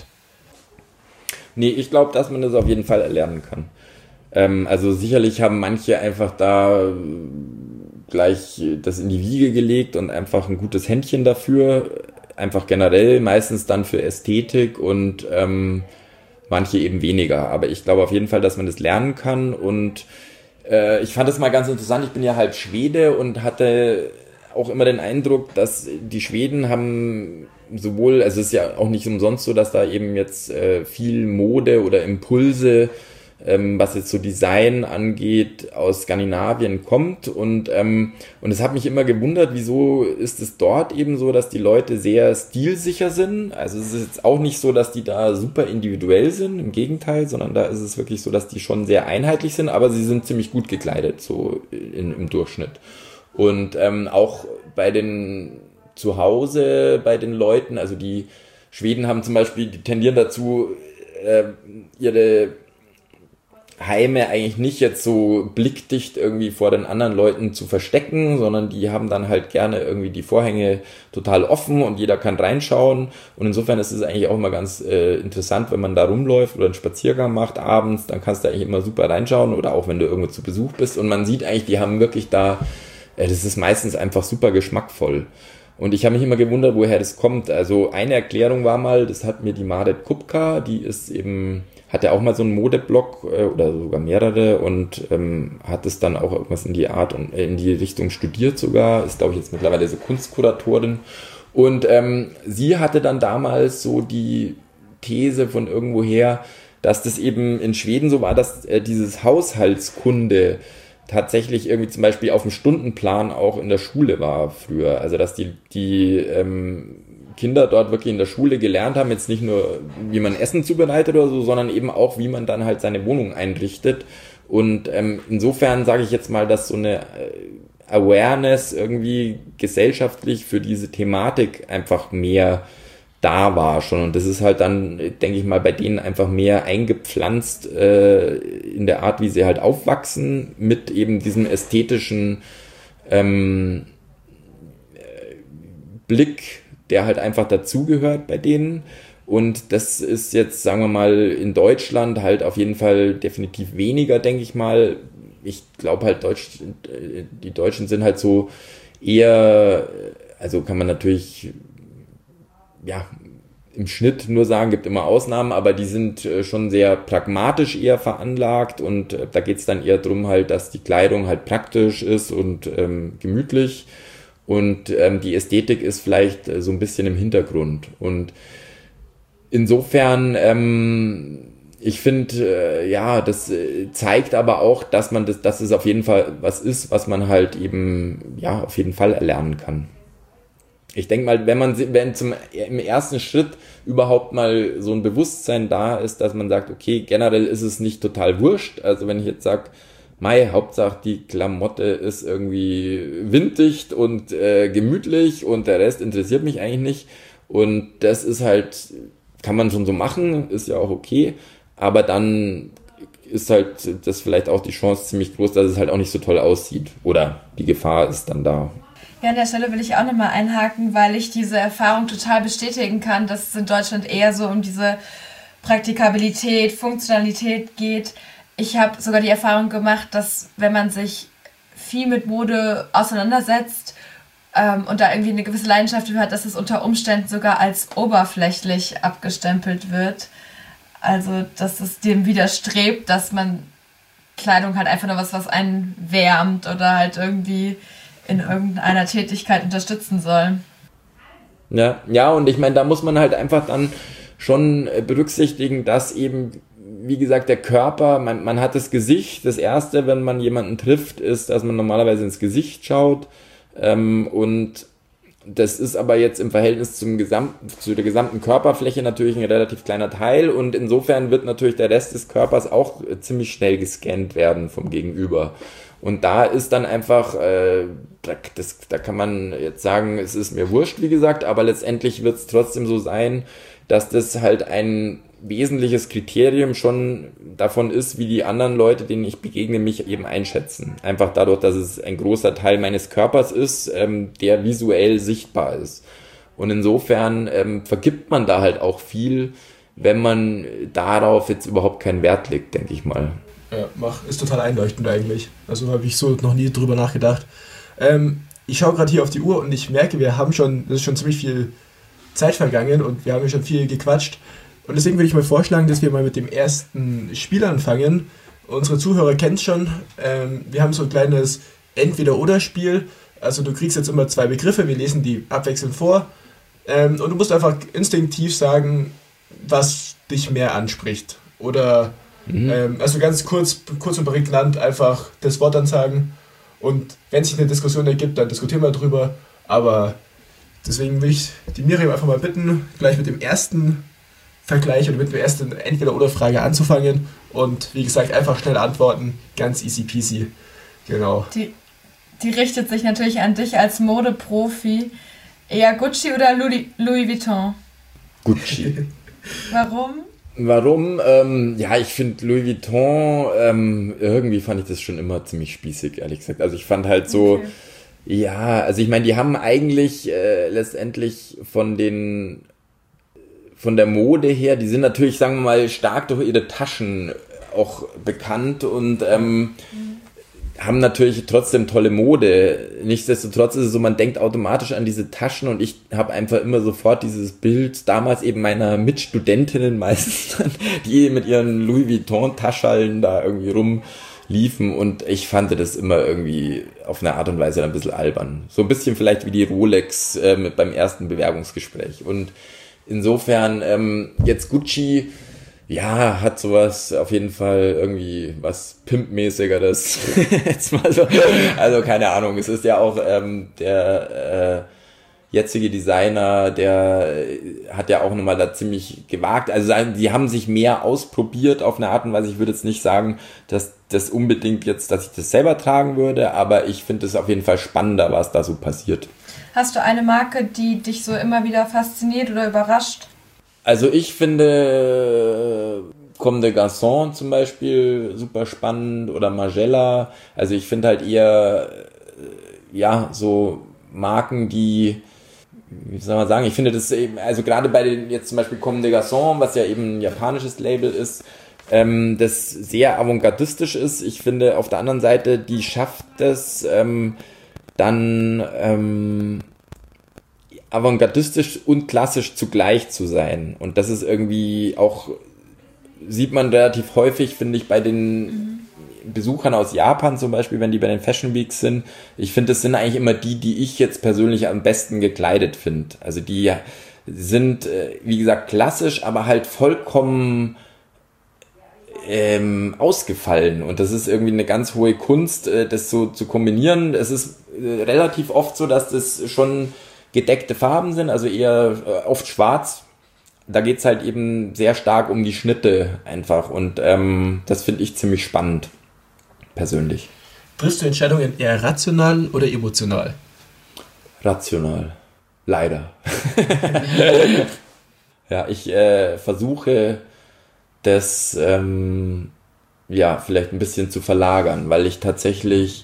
Nee, ich glaube, dass man das auf jeden Fall erlernen kann. Also sicherlich haben manche einfach da gleich das in die Wiege gelegt und einfach ein gutes Händchen dafür. Einfach generell, meistens dann für Ästhetik und manche eben weniger. Aber ich glaube auf jeden Fall, dass man das lernen kann. Und ich fand das mal ganz interessant. Ich bin ja halb Schwede und hatte auch immer den Eindruck, dass die Schweden haben sowohl, also es ist ja auch nicht umsonst so, dass da eben jetzt viel Mode oder Impulse, was jetzt so Design angeht, aus Skandinavien kommt und es hat mich immer gewundert, wieso ist es dort eben so, dass die Leute sehr stilsicher sind. Also es ist jetzt auch nicht so, dass die da super individuell sind, im Gegenteil, sondern da ist es wirklich so, dass die schon sehr einheitlich sind, aber sie sind ziemlich gut gekleidet, so im Durchschnitt. Und auch bei den zu Hause, bei den Leuten, also die Schweden haben zum Beispiel, die tendieren dazu, ihre Heime eigentlich nicht jetzt so blickdicht irgendwie vor den anderen Leuten zu verstecken, sondern die haben dann halt gerne irgendwie die Vorhänge total offen und jeder kann reinschauen. Und insofern ist es eigentlich auch immer ganz interessant, wenn man da rumläuft oder einen Spaziergang macht abends, dann kannst du eigentlich immer super reinschauen oder auch wenn du irgendwo zu Besuch bist und man sieht eigentlich, die haben wirklich da, das ist meistens einfach super geschmackvoll. Und ich habe mich immer gewundert, woher das kommt. Also eine Erklärung war mal, das hat mir die Marit Kupka, die ist eben, hat ja auch mal so einen Modeblog oder sogar mehrere und hat es dann auch irgendwas in die Art und in die Richtung studiert sogar, ist glaube ich jetzt mittlerweile so Kunstkuratorin. Und sie hatte dann damals so die These von irgendwoher, dass das eben in Schweden so war, dass dieses Haushaltskunde tatsächlich irgendwie zum Beispiel auf dem Stundenplan auch in der Schule war früher. Also dass die Kinder dort wirklich in der Schule gelernt haben, jetzt nicht nur, wie man Essen zubereitet oder so, sondern eben auch, wie man dann halt seine Wohnung einrichtet. Und insofern sage ich jetzt mal, dass so eine Awareness irgendwie gesellschaftlich für diese Thematik einfach mehr da war schon. Und das ist halt dann, denke ich mal, bei denen einfach mehr eingepflanzt in der Art, wie sie halt aufwachsen, mit eben diesem ästhetischen Blick, der halt einfach dazugehört bei denen. Und das ist jetzt, sagen wir mal, in Deutschland halt auf jeden Fall definitiv weniger, denke ich mal. Ich glaube halt, die Deutschen sind halt so eher, also kann man natürlich ja, im Schnitt nur sagen, gibt immer Ausnahmen, aber die sind schon sehr pragmatisch eher veranlagt und da geht es dann eher darum halt, dass die Kleidung halt praktisch ist und gemütlich und die Ästhetik ist vielleicht so ein bisschen im Hintergrund und insofern ich finde, ja, das zeigt aber auch, dass es auf jeden Fall was ist, was man halt eben, ja, auf jeden Fall erlernen kann. Ich denke mal, wenn im ersten Schritt überhaupt mal so ein Bewusstsein da ist, dass man sagt, okay, generell ist es nicht total wurscht. Also wenn ich jetzt sage, Hauptsache die Klamotte ist irgendwie winddicht und gemütlich und der Rest interessiert mich eigentlich nicht. Und das ist halt, kann man schon so machen, ist ja auch okay. Aber dann ist halt das vielleicht auch die Chance ziemlich groß, dass es halt auch nicht so toll aussieht. Oder die Gefahr ist dann da. Ja, an der Stelle will ich auch nochmal einhaken, weil ich diese Erfahrung total bestätigen kann, dass es in Deutschland eher so um diese Praktikabilität, Funktionalität geht. Ich habe sogar die Erfahrung gemacht, dass wenn man sich viel mit Mode auseinandersetzt und da irgendwie eine gewisse Leidenschaft für hat, dass es unter Umständen sogar als oberflächlich abgestempelt wird. Also, dass es dem widerstrebt, dass man Kleidung halt einfach nur was einen wärmt oder halt irgendwie in irgendeiner Tätigkeit unterstützen soll. Ja, und ich meine, da muss man halt einfach dann schon berücksichtigen, dass eben, wie gesagt, der Körper, man hat das Gesicht. Das Erste, wenn man jemanden trifft, ist, dass man normalerweise ins Gesicht schaut. Und das ist aber jetzt im Verhältnis zu der gesamten Körperfläche natürlich ein relativ kleiner Teil. Und insofern wird natürlich der Rest des Körpers auch ziemlich schnell gescannt werden vom Gegenüber. Und da ist dann einfach, da kann man jetzt sagen, es ist mir wurscht, wie gesagt, aber letztendlich wird es trotzdem so sein, dass das halt ein wesentliches Kriterium schon davon ist, wie die anderen Leute, denen ich begegne, mich eben einschätzen. Einfach dadurch, dass es ein großer Teil meines Körpers ist, der visuell sichtbar ist. Und insofern vergibt man da halt auch viel, wenn man darauf jetzt überhaupt keinen Wert legt, denke ich mal. Ja, ist total einleuchtend eigentlich. Also habe ich so noch nie drüber nachgedacht. Ich schaue gerade hier auf die Uhr und ich merke, es ist schon ziemlich viel Zeit vergangen und wir haben ja schon viel gequatscht. Und deswegen würde ich mal vorschlagen, dass wir mal mit dem ersten Spiel anfangen. Unsere Zuhörer kennen es schon. Wir haben so ein kleines Entweder-Oder-Spiel. Also du kriegst jetzt immer 2 Begriffe, wir lesen die abwechselnd vor. Und du musst einfach instinktiv sagen, was dich mehr anspricht. Oder also ganz kurz und prägnant einfach das Wort dann sagen. Und wenn sich eine Diskussion ergibt, dann diskutieren wir drüber. Aber deswegen will ich die Miriam einfach mal bitten, gleich mit dem ersten Vergleich oder mit der ersten Entweder-Oder-Frage anzufangen und wie gesagt, einfach schnell antworten, ganz easy peasy. Genau. Die richtet sich natürlich an dich als Modeprofi. Eher Gucci oder Louis Vuitton? Gucci. Warum? Ja, ich finde Louis Vuitton, irgendwie fand ich das schon immer ziemlich spießig, ehrlich gesagt. Also ich fand halt so, okay. Ja, also ich meine, die haben eigentlich letztendlich von der Mode her, die sind natürlich, sagen wir mal, stark durch ihre Taschen auch bekannt und haben natürlich trotzdem tolle Mode. Nichtsdestotrotz ist es so, man denkt automatisch an diese Taschen und ich habe einfach immer sofort dieses Bild, damals eben meiner Mitstudentinnen meistens, die mit ihren Louis Vuitton-Taschallen da irgendwie rumliefen und ich fand das immer irgendwie auf eine Art und Weise ein bisschen albern. So ein bisschen vielleicht wie die Rolex beim ersten Bewerbungsgespräch und insofern, jetzt Gucci, ja, hat sowas auf jeden Fall irgendwie was Pimp-mäßigeres. Jetzt mal so. Also keine Ahnung, es ist ja auch der jetzige Designer, der hat ja auch nochmal da ziemlich gewagt. Also die haben sich mehr ausprobiert auf eine Art und Weise. Ich würde jetzt nicht sagen, dass das unbedingt jetzt, dass ich das selber tragen würde, aber ich finde es auf jeden Fall spannender, was da so passiert. Hast du eine Marke, die dich so immer wieder fasziniert oder überrascht? Also ich finde Comme des Garçons zum Beispiel super spannend oder Margiela. Also ich finde halt eher, ja, so Marken, die, wie soll man sagen, ich finde das eben, also gerade bei den jetzt zum Beispiel Comme des Garçons, was ja eben ein japanisches Label ist, das sehr avantgardistisch ist. Ich finde auf der anderen Seite, die schafft es dann avantgardistisch und klassisch zugleich zu sein. Und das ist irgendwie auch, sieht man relativ häufig, finde ich, bei den Besuchern aus Japan zum Beispiel, wenn die bei den Fashion Weeks sind. Ich finde, das sind eigentlich immer die ich jetzt persönlich am besten gekleidet finde. Also die sind, wie gesagt, klassisch, aber halt vollkommen ausgefallen. Und das ist irgendwie eine ganz hohe Kunst, das so zu kombinieren. Es ist relativ oft so, dass das schon gedeckte Farben sind, also eher oft schwarz. Da geht's halt eben sehr stark um die Schnitte einfach und das finde ich ziemlich spannend, persönlich. Triffst du Entscheidungen eher rational oder emotional? Rational. Leider. Ja, ich versuche das vielleicht ein bisschen zu verlagern, weil ich tatsächlich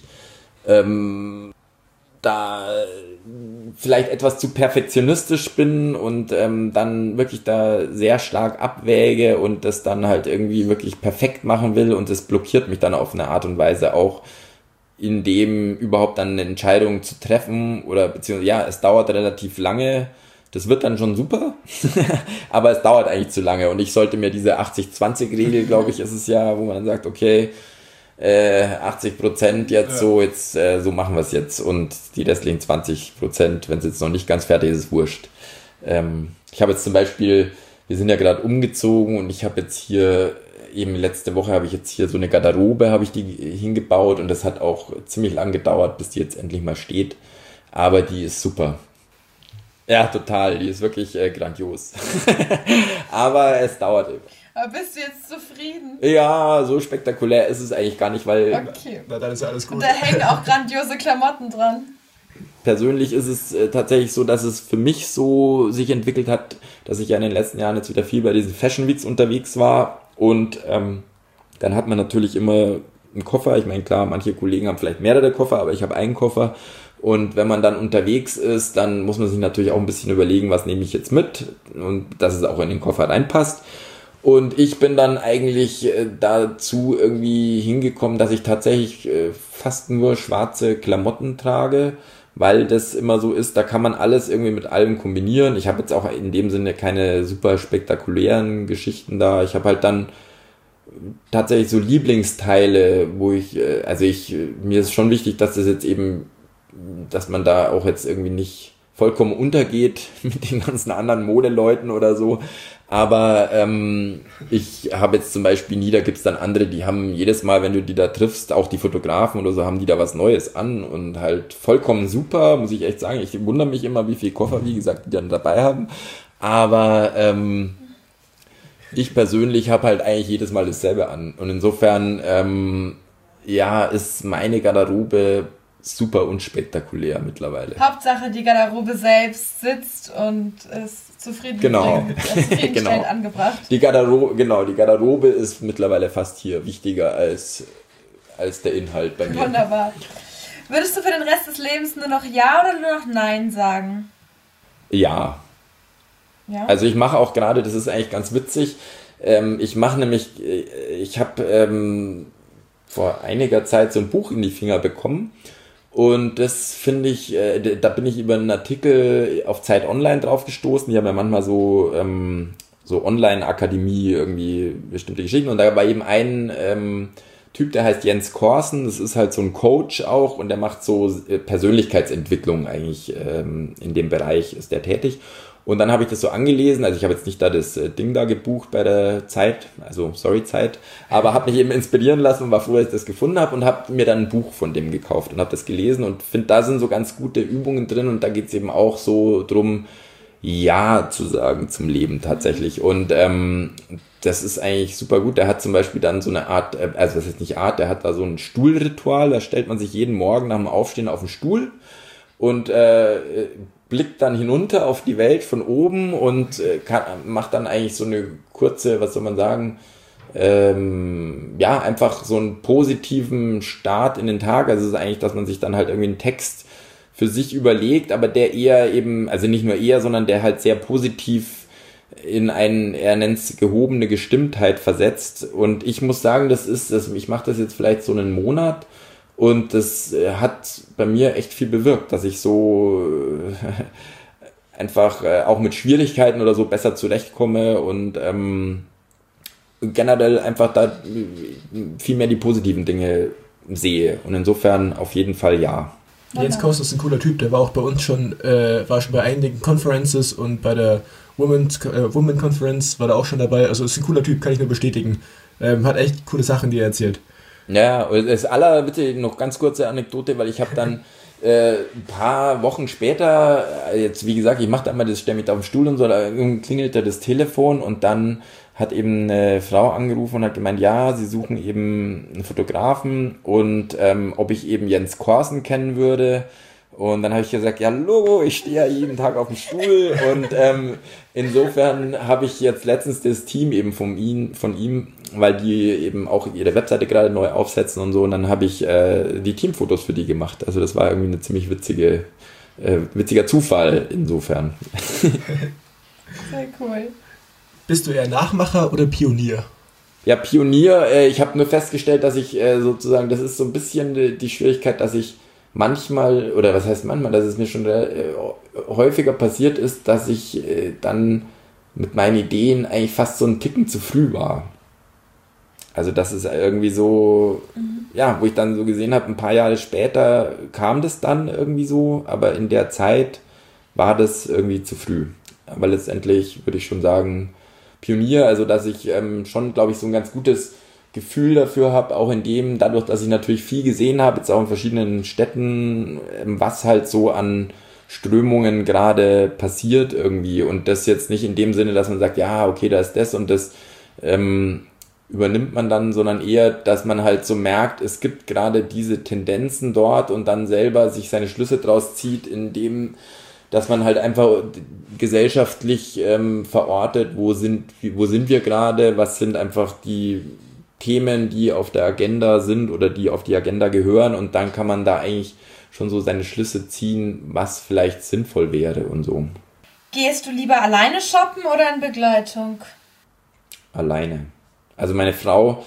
da vielleicht etwas zu perfektionistisch bin und dann wirklich da sehr stark abwäge und das dann halt irgendwie wirklich perfekt machen will und das blockiert mich dann auf eine Art und Weise auch, in dem überhaupt dann eine Entscheidung zu treffen oder beziehungsweise es dauert relativ lange, das wird dann schon super, aber es dauert eigentlich zu lange und ich sollte mir diese 80-20-Regel, glaube ich, ist es ja, wo man dann sagt, okay, 80% jetzt so machen wir es jetzt und die restlichen 20%, wenn es jetzt noch nicht ganz fertig ist, ist wurscht. Ich habe jetzt zum Beispiel, wir sind ja gerade umgezogen und ich habe jetzt hier, eben letzte Woche habe ich jetzt hier so eine Garderobe, habe ich die hingebaut und das hat auch ziemlich lang gedauert, bis die jetzt endlich mal steht, aber die ist super. Ja, total, die ist wirklich grandios. Aber es dauert eben. Aber bist du jetzt zufrieden? Ja, so spektakulär ist es eigentlich gar nicht, weil... Okay. Na, dann ist ja alles gut. Und da hängen auch grandiose Klamotten dran. Persönlich ist es tatsächlich so, dass es für mich so sich entwickelt hat, dass ich ja in den letzten Jahren jetzt wieder viel bei diesen Fashion Weeks unterwegs war und dann hat man natürlich immer einen Koffer. Ich meine, klar, manche Kollegen haben vielleicht mehrere Koffer, aber ich habe einen Koffer. Und wenn man dann unterwegs ist, dann muss man sich natürlich auch ein bisschen überlegen, was nehme ich jetzt mit und dass es auch in den Koffer reinpasst. Und ich bin dann eigentlich dazu irgendwie hingekommen, dass ich tatsächlich fast nur schwarze Klamotten trage, weil das immer so ist, da kann man alles irgendwie mit allem kombinieren. Ich habe jetzt auch in dem Sinne keine super spektakulären Geschichten da. Ich habe halt dann tatsächlich so Lieblingsteile, wo mir ist schon wichtig, dass das jetzt eben, dass man da auch jetzt irgendwie nicht vollkommen untergeht mit den ganzen anderen Modeleuten oder so. Aber ich habe jetzt zum Beispiel da gibt's dann andere, die haben jedes Mal, wenn du die da triffst, auch die Fotografen oder so, haben die da was Neues an und halt vollkommen super, muss ich echt sagen. Ich wundere mich immer, wie viele Koffer, wie gesagt, die dann dabei haben. Aber ich persönlich habe halt eigentlich jedes Mal dasselbe an. Und insofern, ist meine Garderobe super unspektakulär mittlerweile. Hauptsache die Garderobe selbst sitzt und ist zufriedenstellend Genau. angebracht. Die Garderobe ist mittlerweile fast hier wichtiger als der Inhalt bei mir. Wunderbar. Würdest du für den Rest des Lebens nur noch Ja oder nur noch Nein sagen? Ja. Also ich mache auch gerade, das ist eigentlich ganz witzig, ich habe vor einiger Zeit so ein Buch in die Finger bekommen. Und das finde ich, da bin ich über einen Artikel auf Zeit Online drauf gestoßen. Die haben ja manchmal so Online-Akademie, irgendwie bestimmte Geschichten. Und da war eben ein Typ, der heißt Jens Korsen. Das ist halt so ein Coach auch und der macht so Persönlichkeitsentwicklung eigentlich. In dem Bereich ist der tätig. Und dann habe ich das so angelesen, also ich habe jetzt nicht da das Ding da gebucht bei der Zeit, Zeit, aber habe mich eben inspirieren lassen und war froh, dass ich das gefunden habe und habe mir dann ein Buch von dem gekauft und habe das gelesen und finde, da sind so ganz gute Übungen drin und da geht es eben auch so drum, Ja zu sagen zum Leben tatsächlich. Und das ist eigentlich super gut. Der hat zum Beispiel dann so eine Art, also das ist nicht Art, der hat da so ein Stuhlritual, da stellt man sich jeden Morgen nach dem Aufstehen auf den Stuhl und blickt dann hinunter auf die Welt von oben und macht dann eigentlich so eine kurze, was soll man sagen, einfach so einen positiven Start in den Tag. Also es ist eigentlich, dass man sich dann halt irgendwie einen Text für sich überlegt, aber der eher eben, also nicht nur eher, sondern der halt sehr positiv in er nennt es gehobene Gestimmtheit versetzt. Und ich muss sagen, ich mache das jetzt vielleicht so einen Monat. Und das hat bei mir echt viel bewirkt, dass ich so einfach auch mit Schwierigkeiten oder so besser zurechtkomme und generell einfach da viel mehr die positiven Dinge sehe. Und insofern auf jeden Fall ja. Jens Korsen ist ein cooler Typ, der war auch bei uns schon bei einigen Conferences und bei der Women Conference war er auch schon dabei. Also ist ein cooler Typ, kann ich nur bestätigen. Hat echt coole Sachen, die er erzählt. Ja, bitte noch ganz kurze Anekdote, weil ich habe dann ein paar Wochen später, jetzt wie gesagt, ich mache da immer das, stelle mich da auf den Stuhl und so, da klingelte das Telefon und dann hat eben eine Frau angerufen und hat gemeint, ja, sie suchen eben einen Fotografen und ob ich eben Jens Korsen kennen würde. Und dann habe ich gesagt, ja Logo, ich stehe ja jeden Tag auf dem Stuhl und insofern habe ich jetzt letztens das Team eben von ihm, weil die eben auch ihre Webseite gerade neu aufsetzen und so, und dann habe ich die Teamfotos für die gemacht. Also das war irgendwie eine ziemlich witziger Zufall insofern. Sehr cool. Bist du eher Nachmacher oder Pionier? Ja, Pionier, ich habe nur festgestellt, dass ich sozusagen, das ist so ein bisschen die Schwierigkeit, dass ich manchmal, oder was heißt manchmal, dass es mir schon häufiger passiert ist, dass ich dann mit meinen Ideen eigentlich fast so einen Ticken zu früh war. Also das ist irgendwie so, ja, wo ich dann so gesehen habe, ein paar Jahre später kam das dann irgendwie so, aber in der Zeit war das irgendwie zu früh. Aber letztendlich würde ich schon sagen, Pionier, also dass ich schon, glaube ich, so ein ganz gutes Gefühl dafür habe, auch in dem, dadurch, dass ich natürlich viel gesehen habe, jetzt auch in verschiedenen Städten, was halt so an Strömungen gerade passiert irgendwie, und das jetzt nicht in dem Sinne, dass man sagt, ja, okay, da ist das und das übernimmt man dann, sondern eher, dass man halt so merkt, es gibt gerade diese Tendenzen dort und dann selber sich seine Schlüsse draus zieht, indem, dass man halt einfach gesellschaftlich verortet, wo sind wir gerade, was sind einfach die Themen, die auf der Agenda sind oder die auf die Agenda gehören, und dann kann man da eigentlich schon so seine Schlüsse ziehen, was vielleicht sinnvoll wäre und so. Gehst du lieber alleine shoppen oder in Begleitung? Alleine. Also meine Frau,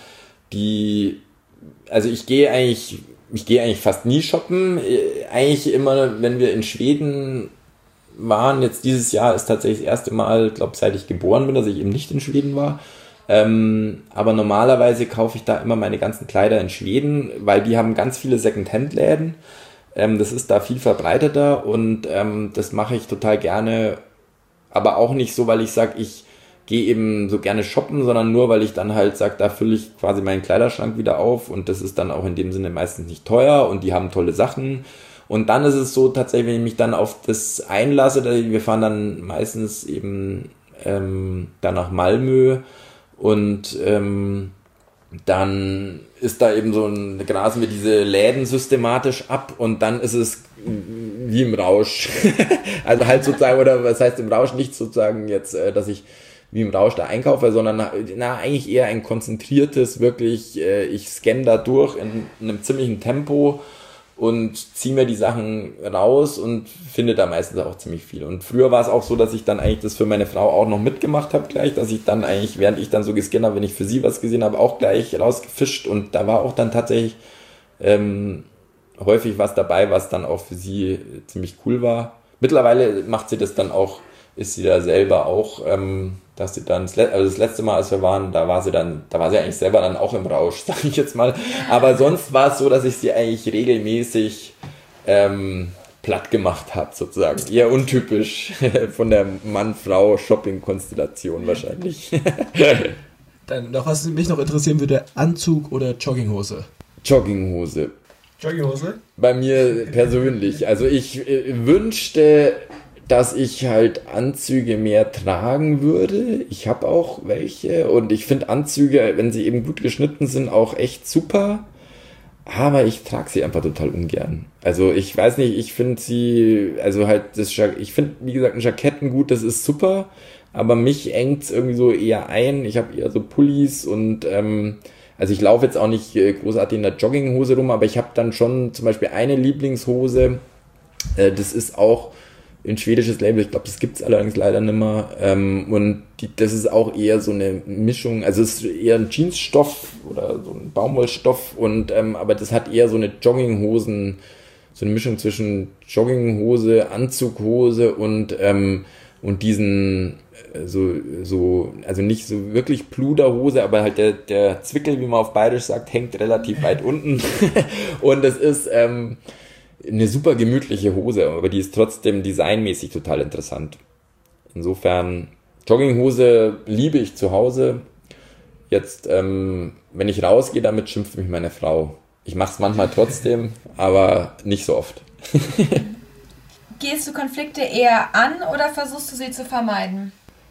also ich gehe eigentlich fast nie shoppen. Eigentlich immer, wenn wir in Schweden waren, jetzt dieses Jahr ist tatsächlich das erste Mal, glaube ich, seit ich geboren bin, dass ich eben nicht in Schweden war. Aber normalerweise kaufe ich da immer meine ganzen Kleider in Schweden, weil die haben ganz viele Second-Hand-Läden. Das ist da viel verbreiteter und das mache ich total gerne, aber auch nicht so, weil ich sage, ich gehe eben so gerne shoppen, sondern nur, weil ich dann halt sage, da fülle ich quasi meinen Kleiderschrank wieder auf, und das ist dann auch in dem Sinne meistens nicht teuer und die haben tolle Sachen. Und dann ist es so tatsächlich, wenn ich mich dann auf das einlasse, wir fahren dann meistens eben dann nach Malmö. Und dann ist da eben grasen wir diese Läden systematisch ab, und dann ist es wie im Rausch. Also halt sozusagen, oder was heißt im Rausch, nicht sozusagen jetzt, dass ich wie im Rausch da einkaufe, sondern eigentlich eher ein konzentriertes, wirklich, ich scanne da durch in einem ziemlichen Tempo und ziehe mir die Sachen raus und finde da meistens auch ziemlich viel. Und früher war es auch so, dass ich dann eigentlich das für meine Frau auch noch mitgemacht habe gleich, dass ich dann eigentlich, während ich dann so gescannt habe, wenn ich für sie was gesehen habe, auch gleich rausgefischt, und da war auch dann tatsächlich häufig was dabei, was dann auch für sie ziemlich cool war. Mittlerweile macht sie das dann auch, ist sie da selber auch, dass sie dann, das letzte Mal, als wir waren, da war sie eigentlich selber dann auch im Rausch, sag ich jetzt mal. Aber sonst war es so, dass ich sie eigentlich regelmäßig platt gemacht habe, sozusagen. Eher untypisch von der Mann-Frau-Shopping-Konstellation wahrscheinlich. Dann noch, was mich noch interessieren würde, Anzug oder Jogginghose? Jogginghose. Jogginghose? Bei mir persönlich. Also ich wünschte, dass ich halt Anzüge mehr tragen würde. Ich habe auch welche, und ich finde Anzüge, wenn sie eben gut geschnitten sind, auch echt super. Aber ich trage sie einfach total ungern. Also ich weiß nicht, ich finde sie, also halt, ich finde, wie gesagt, ein Jacketten gut, das ist super, aber mich engt es irgendwie so eher ein. Ich habe eher so Pullis und also ich laufe jetzt auch nicht großartig in der Jogginghose rum, aber ich habe dann schon zum Beispiel eine Lieblingshose, das ist auch ein schwedisches Label, ich glaube, das gibt's allerdings leider nicht mehr. Und das ist auch eher so eine Mischung, also es ist eher ein Jeansstoff oder so ein Baumwollstoff, und aber das hat eher so eine Jogginghosen, so eine Mischung zwischen Jogginghose, Anzughose und diesen also nicht so wirklich Pluderhose, aber halt der Zwickel, wie man auf Bayerisch sagt, hängt relativ weit unten. Und es ist eine super gemütliche Hose, aber die ist trotzdem designmäßig total interessant. Insofern, Jogginghose liebe ich zu Hause. Jetzt, wenn ich rausgehe, damit schimpft mich meine Frau. Ich mache es manchmal trotzdem, aber nicht so oft. Gehst du Konflikte eher an oder versuchst du sie zu vermeiden?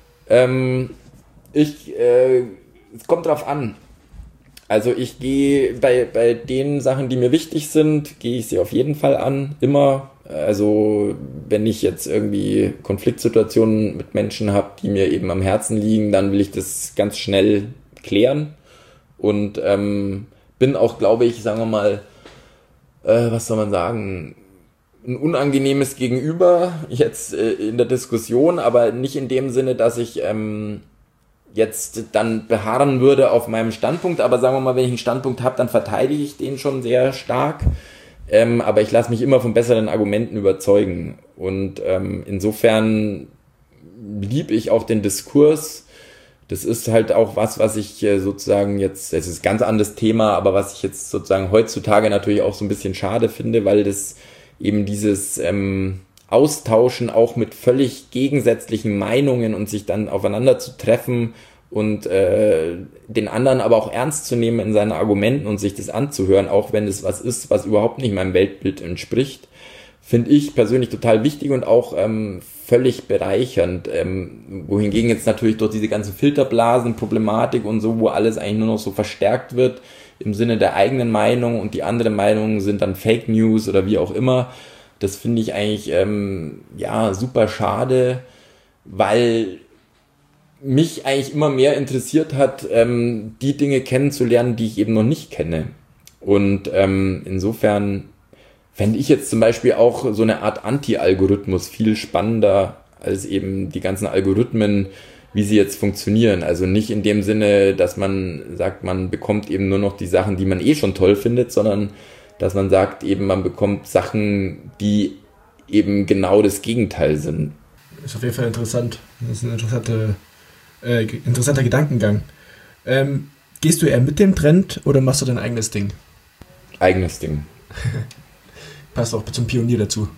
Es kommt drauf an. Also ich gehe bei den Sachen, die mir wichtig sind, gehe ich sie auf jeden Fall an, immer. Also wenn ich jetzt irgendwie Konfliktsituationen mit Menschen habe, die mir eben am Herzen liegen, dann will ich das ganz schnell klären. Und bin auch, glaube ich, sagen wir mal, was soll man sagen, ein unangenehmes Gegenüber jetzt in der Diskussion, aber nicht in dem Sinne, dass ich jetzt dann beharren würde auf meinem Standpunkt, aber sagen wir mal, wenn ich einen Standpunkt habe, dann verteidige ich den schon sehr stark, aber ich lasse mich immer von besseren Argumenten überzeugen und insofern liebe ich auch den Diskurs. Das ist halt auch was ich sozusagen jetzt, es ist ein ganz anderes Thema, aber was ich jetzt sozusagen heutzutage natürlich auch so ein bisschen schade finde, weil das eben dieses Austauschen auch mit völlig gegensätzlichen Meinungen und sich dann aufeinander zu treffen und den anderen aber auch ernst zu nehmen in seinen Argumenten und sich das anzuhören, auch wenn es was ist, was überhaupt nicht meinem Weltbild entspricht, finde ich persönlich total wichtig und auch völlig bereichernd. Wohingegen jetzt natürlich durch diese ganze Filterblasen-Problematik und so, wo alles eigentlich nur noch so verstärkt wird im Sinne der eigenen Meinung und die anderen Meinungen sind dann Fake News oder wie auch immer. Das finde ich eigentlich super schade, weil mich eigentlich immer mehr interessiert hat, die Dinge kennenzulernen, die ich eben noch nicht kenne. Und insofern fände ich jetzt zum Beispiel auch so eine Art Anti-Algorithmus viel spannender als eben die ganzen Algorithmen, wie sie jetzt funktionieren. Also nicht in dem Sinne, dass man sagt, man bekommt eben nur noch die Sachen, die man eh schon toll findet, sondern dass man sagt, eben man bekommt Sachen, die eben genau das Gegenteil sind. Das ist auf jeden Fall interessant. Das ist ein interessanter Gedankengang. Gehst du eher mit dem Trend oder machst du dein eigenes Ding? Eigenes Ding. Passt auch zum Pionier dazu.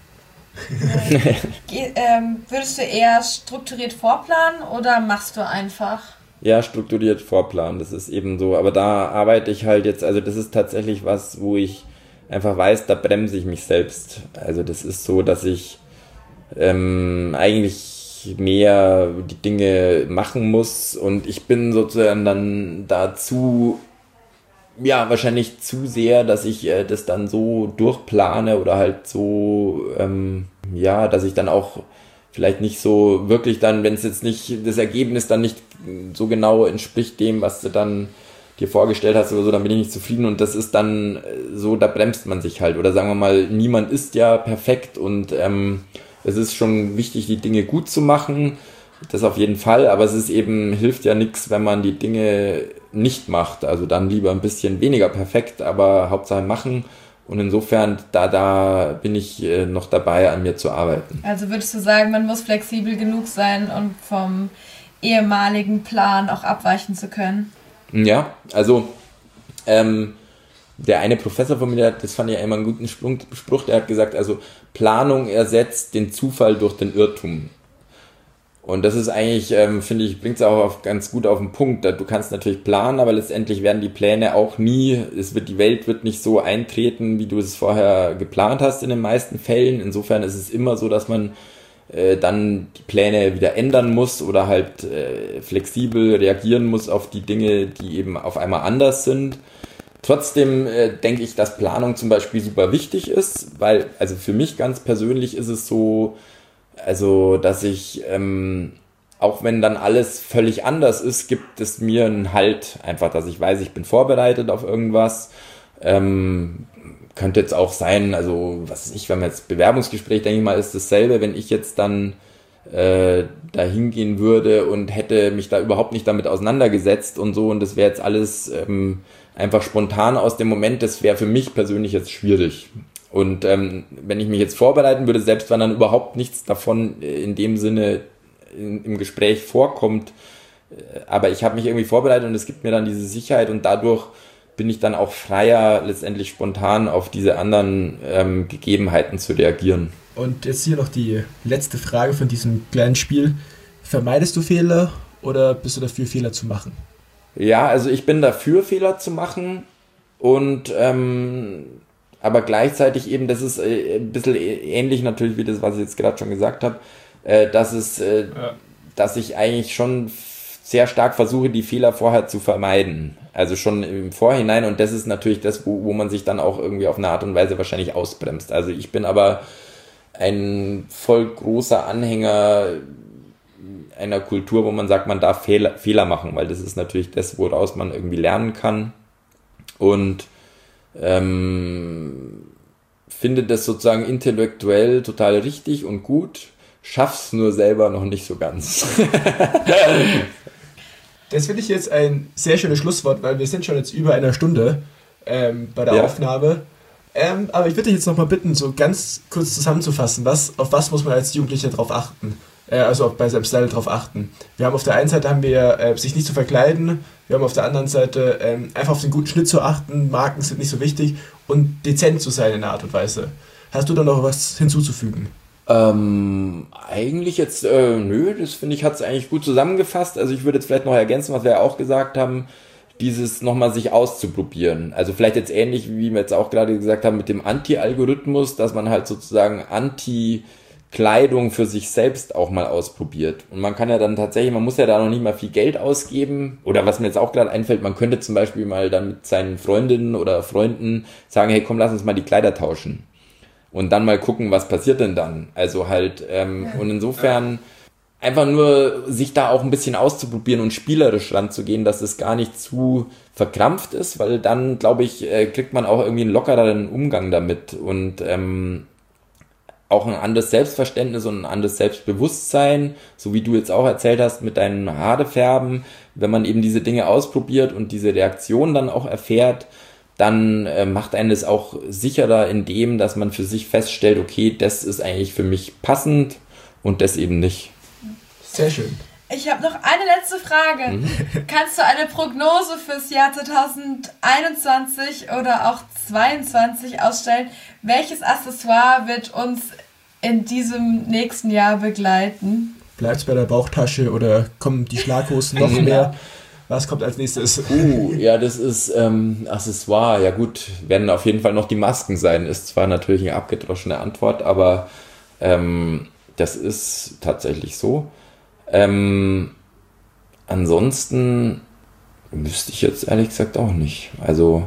Würdest du eher strukturiert vorplanen oder machst du einfach? Ja, strukturiert vorplanen, das ist eben so. Aber da arbeite ich halt jetzt, also das ist tatsächlich was, wo ich einfach weiß, da bremse ich mich selbst. Also das ist so, dass ich eigentlich mehr die Dinge machen muss und ich bin sozusagen dann dazu wahrscheinlich zu sehr, dass ich das dann so durchplane oder halt so, dass ich dann auch vielleicht nicht so wirklich dann, wenn es jetzt nicht, das Ergebnis dann nicht so genau entspricht dem, was du dann dir vorgestellt hast oder so, dann bin ich nicht zufrieden und das ist dann so, da bremst man sich halt oder sagen wir mal, niemand ist ja perfekt und es ist schon wichtig, die Dinge gut zu machen, das auf jeden Fall, aber es ist eben, hilft ja nichts, wenn man die Dinge nicht macht, also dann lieber ein bisschen weniger perfekt, aber Hauptsache machen und insofern, da bin ich noch dabei, an mir zu arbeiten. Also würdest du sagen, man muss flexibel genug sein, um vom ehemaligen Plan auch abweichen zu können? Ja, also der eine Professor von mir, das fand ich ja immer einen guten Spruch, der hat gesagt, also Planung ersetzt den Zufall durch den Irrtum. Und das ist eigentlich, finde ich, bringt es auch ganz gut auf den Punkt. Du kannst natürlich planen, aber letztendlich werden die Pläne auch nie, die Welt wird nicht so eintreten, wie du es vorher geplant hast in den meisten Fällen. Insofern ist es immer so, dass man dann die Pläne wieder ändern muss oder halt flexibel reagieren muss auf die Dinge, die eben auf einmal anders sind. Trotzdem denke ich, dass Planung zum Beispiel super wichtig ist, weil, also für mich ganz persönlich ist es so, also, dass ich, auch wenn dann alles völlig anders ist, gibt es mir einen Halt, einfach, dass ich weiß, ich bin vorbereitet auf irgendwas. Könnte jetzt auch sein, also, was weiß ich, wenn man jetzt Bewerbungsgespräch, denke ich mal, ist dasselbe, wenn ich jetzt dann da hingehen würde und hätte mich da überhaupt nicht damit auseinandergesetzt und so und das wäre jetzt alles einfach spontan aus dem Moment, das wäre für mich persönlich jetzt schwierig. Und wenn ich mich jetzt vorbereiten würde, selbst wenn dann überhaupt nichts davon in dem Sinne im Gespräch vorkommt, aber ich habe mich irgendwie vorbereitet und es gibt mir dann diese Sicherheit und dadurch bin ich dann auch freier, letztendlich spontan auf diese anderen Gegebenheiten zu reagieren. Und jetzt hier noch die letzte Frage von diesem kleinen Spiel. Vermeidest du Fehler oder bist du dafür, Fehler zu machen? Ja, also ich bin dafür, Fehler zu machen und aber gleichzeitig eben, das ist ein bisschen ähnlich natürlich wie das, was ich jetzt gerade schon gesagt habe, dass ich eigentlich schon sehr stark versuche, die Fehler vorher zu vermeiden. Also schon im Vorhinein, und das ist natürlich das, wo man sich dann auch irgendwie auf eine Art und Weise wahrscheinlich ausbremst. Also ich bin aber ein voll großer Anhänger einer Kultur, wo man sagt, man darf Fehler machen, weil das ist natürlich das, woraus man irgendwie lernen kann, und finde das sozusagen intellektuell total richtig und gut, schaff's nur selber noch nicht so ganz. Das finde ich jetzt ein sehr schönes Schlusswort, weil wir sind schon jetzt über einer Stunde bei der Aufnahme. Aber ich würde dich jetzt nochmal bitten, so ganz kurz zusammenzufassen, auf was muss man als Jugendlicher drauf achten? Also auch bei seinem Style drauf achten. Wir haben auf der einen Seite sich nicht zu verkleiden, wir haben auf der anderen Seite einfach auf den guten Schnitt zu achten, Marken sind nicht so wichtig und dezent zu sein in einer Art und Weise. Hast du da noch was hinzuzufügen? Eigentlich jetzt, nö, das finde ich, hat es eigentlich gut zusammengefasst. Also ich würde jetzt vielleicht noch ergänzen, was wir ja auch gesagt haben, dieses nochmal sich auszuprobieren. Also vielleicht jetzt ähnlich, wie wir jetzt auch gerade gesagt haben, mit dem Anti-Algorithmus, dass man halt sozusagen Anti-Kleidung für sich selbst auch mal ausprobiert. Und man kann ja dann tatsächlich, man muss ja da noch nicht mal viel Geld ausgeben. Oder was mir jetzt auch gerade einfällt, man könnte zum Beispiel mal dann mit seinen Freundinnen oder Freunden sagen, hey komm, lass uns mal die Kleider tauschen. Und dann mal gucken, was passiert denn dann. Also halt, und insofern einfach nur sich da auch ein bisschen auszuprobieren und spielerisch ranzugehen, dass es gar nicht zu verkrampft ist, weil dann, glaube ich, kriegt man auch irgendwie einen lockereren Umgang damit und auch ein anderes Selbstverständnis und ein anderes Selbstbewusstsein, so wie du jetzt auch erzählt hast mit deinen Haarefärben, wenn man eben diese Dinge ausprobiert und diese Reaktion dann auch erfährt, dann macht einen das auch sicherer in dem, dass man für sich feststellt, okay, das ist eigentlich für mich passend und das eben nicht. Sehr schön. Ich habe noch eine letzte Frage. Kannst du eine Prognose fürs Jahr 2021 oder auch 2022 ausstellen? Welches Accessoire wird uns in diesem nächsten Jahr begleiten? Bleibt's bei der Bauchtasche oder kommen die Schlaghosen noch mehr? Was kommt als nächstes? Ja, das ist Accessoire. Ja gut, werden auf jeden Fall noch die Masken sein. Ist zwar natürlich eine abgedroschene Antwort, aber das ist tatsächlich so. Ansonsten wüsste ich jetzt ehrlich gesagt auch nicht. Also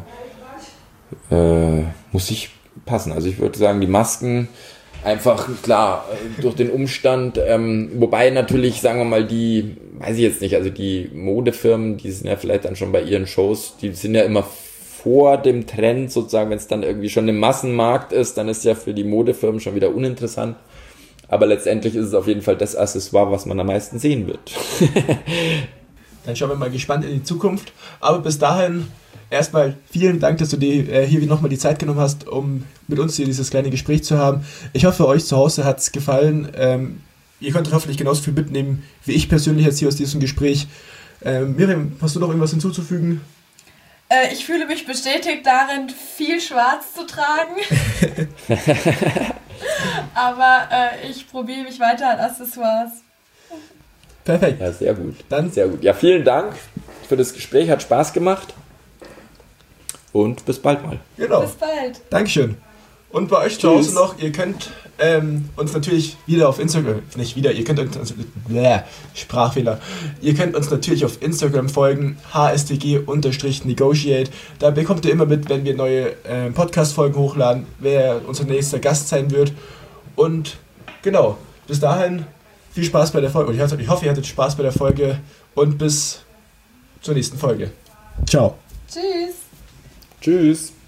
muss ich passen. Also ich würde sagen, die Masken einfach, klar, durch den Umstand, wobei natürlich, sagen wir mal, die, weiß ich jetzt nicht, also die Modefirmen, die sind ja vielleicht dann schon bei ihren Shows, die sind ja immer vor dem Trend sozusagen, wenn es dann irgendwie schon im Massenmarkt ist, dann ist ja für die Modefirmen schon wieder uninteressant. Aber letztendlich ist es auf jeden Fall das Accessoire, was man am meisten sehen wird. Dann schauen wir mal gespannt in die Zukunft. Aber bis dahin erstmal vielen Dank, dass du dir hier nochmal die Zeit genommen hast, um mit uns hier dieses kleine Gespräch zu haben. Ich hoffe, euch zu Hause hat es gefallen. Ihr konntet hoffentlich genauso viel mitnehmen, wie ich persönlich jetzt hier aus diesem Gespräch. Miriam, hast du noch irgendwas hinzuzufügen? Ich fühle mich bestätigt darin, viel Schwarz zu tragen. Aber ich probiere mich weiter an Accessoires. Perfekt. Ja, sehr gut. Dann sehr gut. Ja, vielen Dank für das Gespräch, hat Spaß gemacht. Und bis bald mal. Genau. Bis bald. Dankeschön. Und bei euch zu Hause noch, ihr könnt uns natürlich wieder auf Instagram, nicht wieder, ihr könnt uns, Sprachfehler, ihr könnt uns natürlich auf Instagram folgen, hstg_negotiate, da bekommt ihr immer mit, wenn wir neue Podcast-Folgen hochladen, wer unser nächster Gast sein wird. Und genau, bis dahin viel Spaß bei der Folge. Ich hoffe, ihr hattet Spaß bei der Folge und bis zur nächsten Folge. Ciao. Tschüss. Tschüss.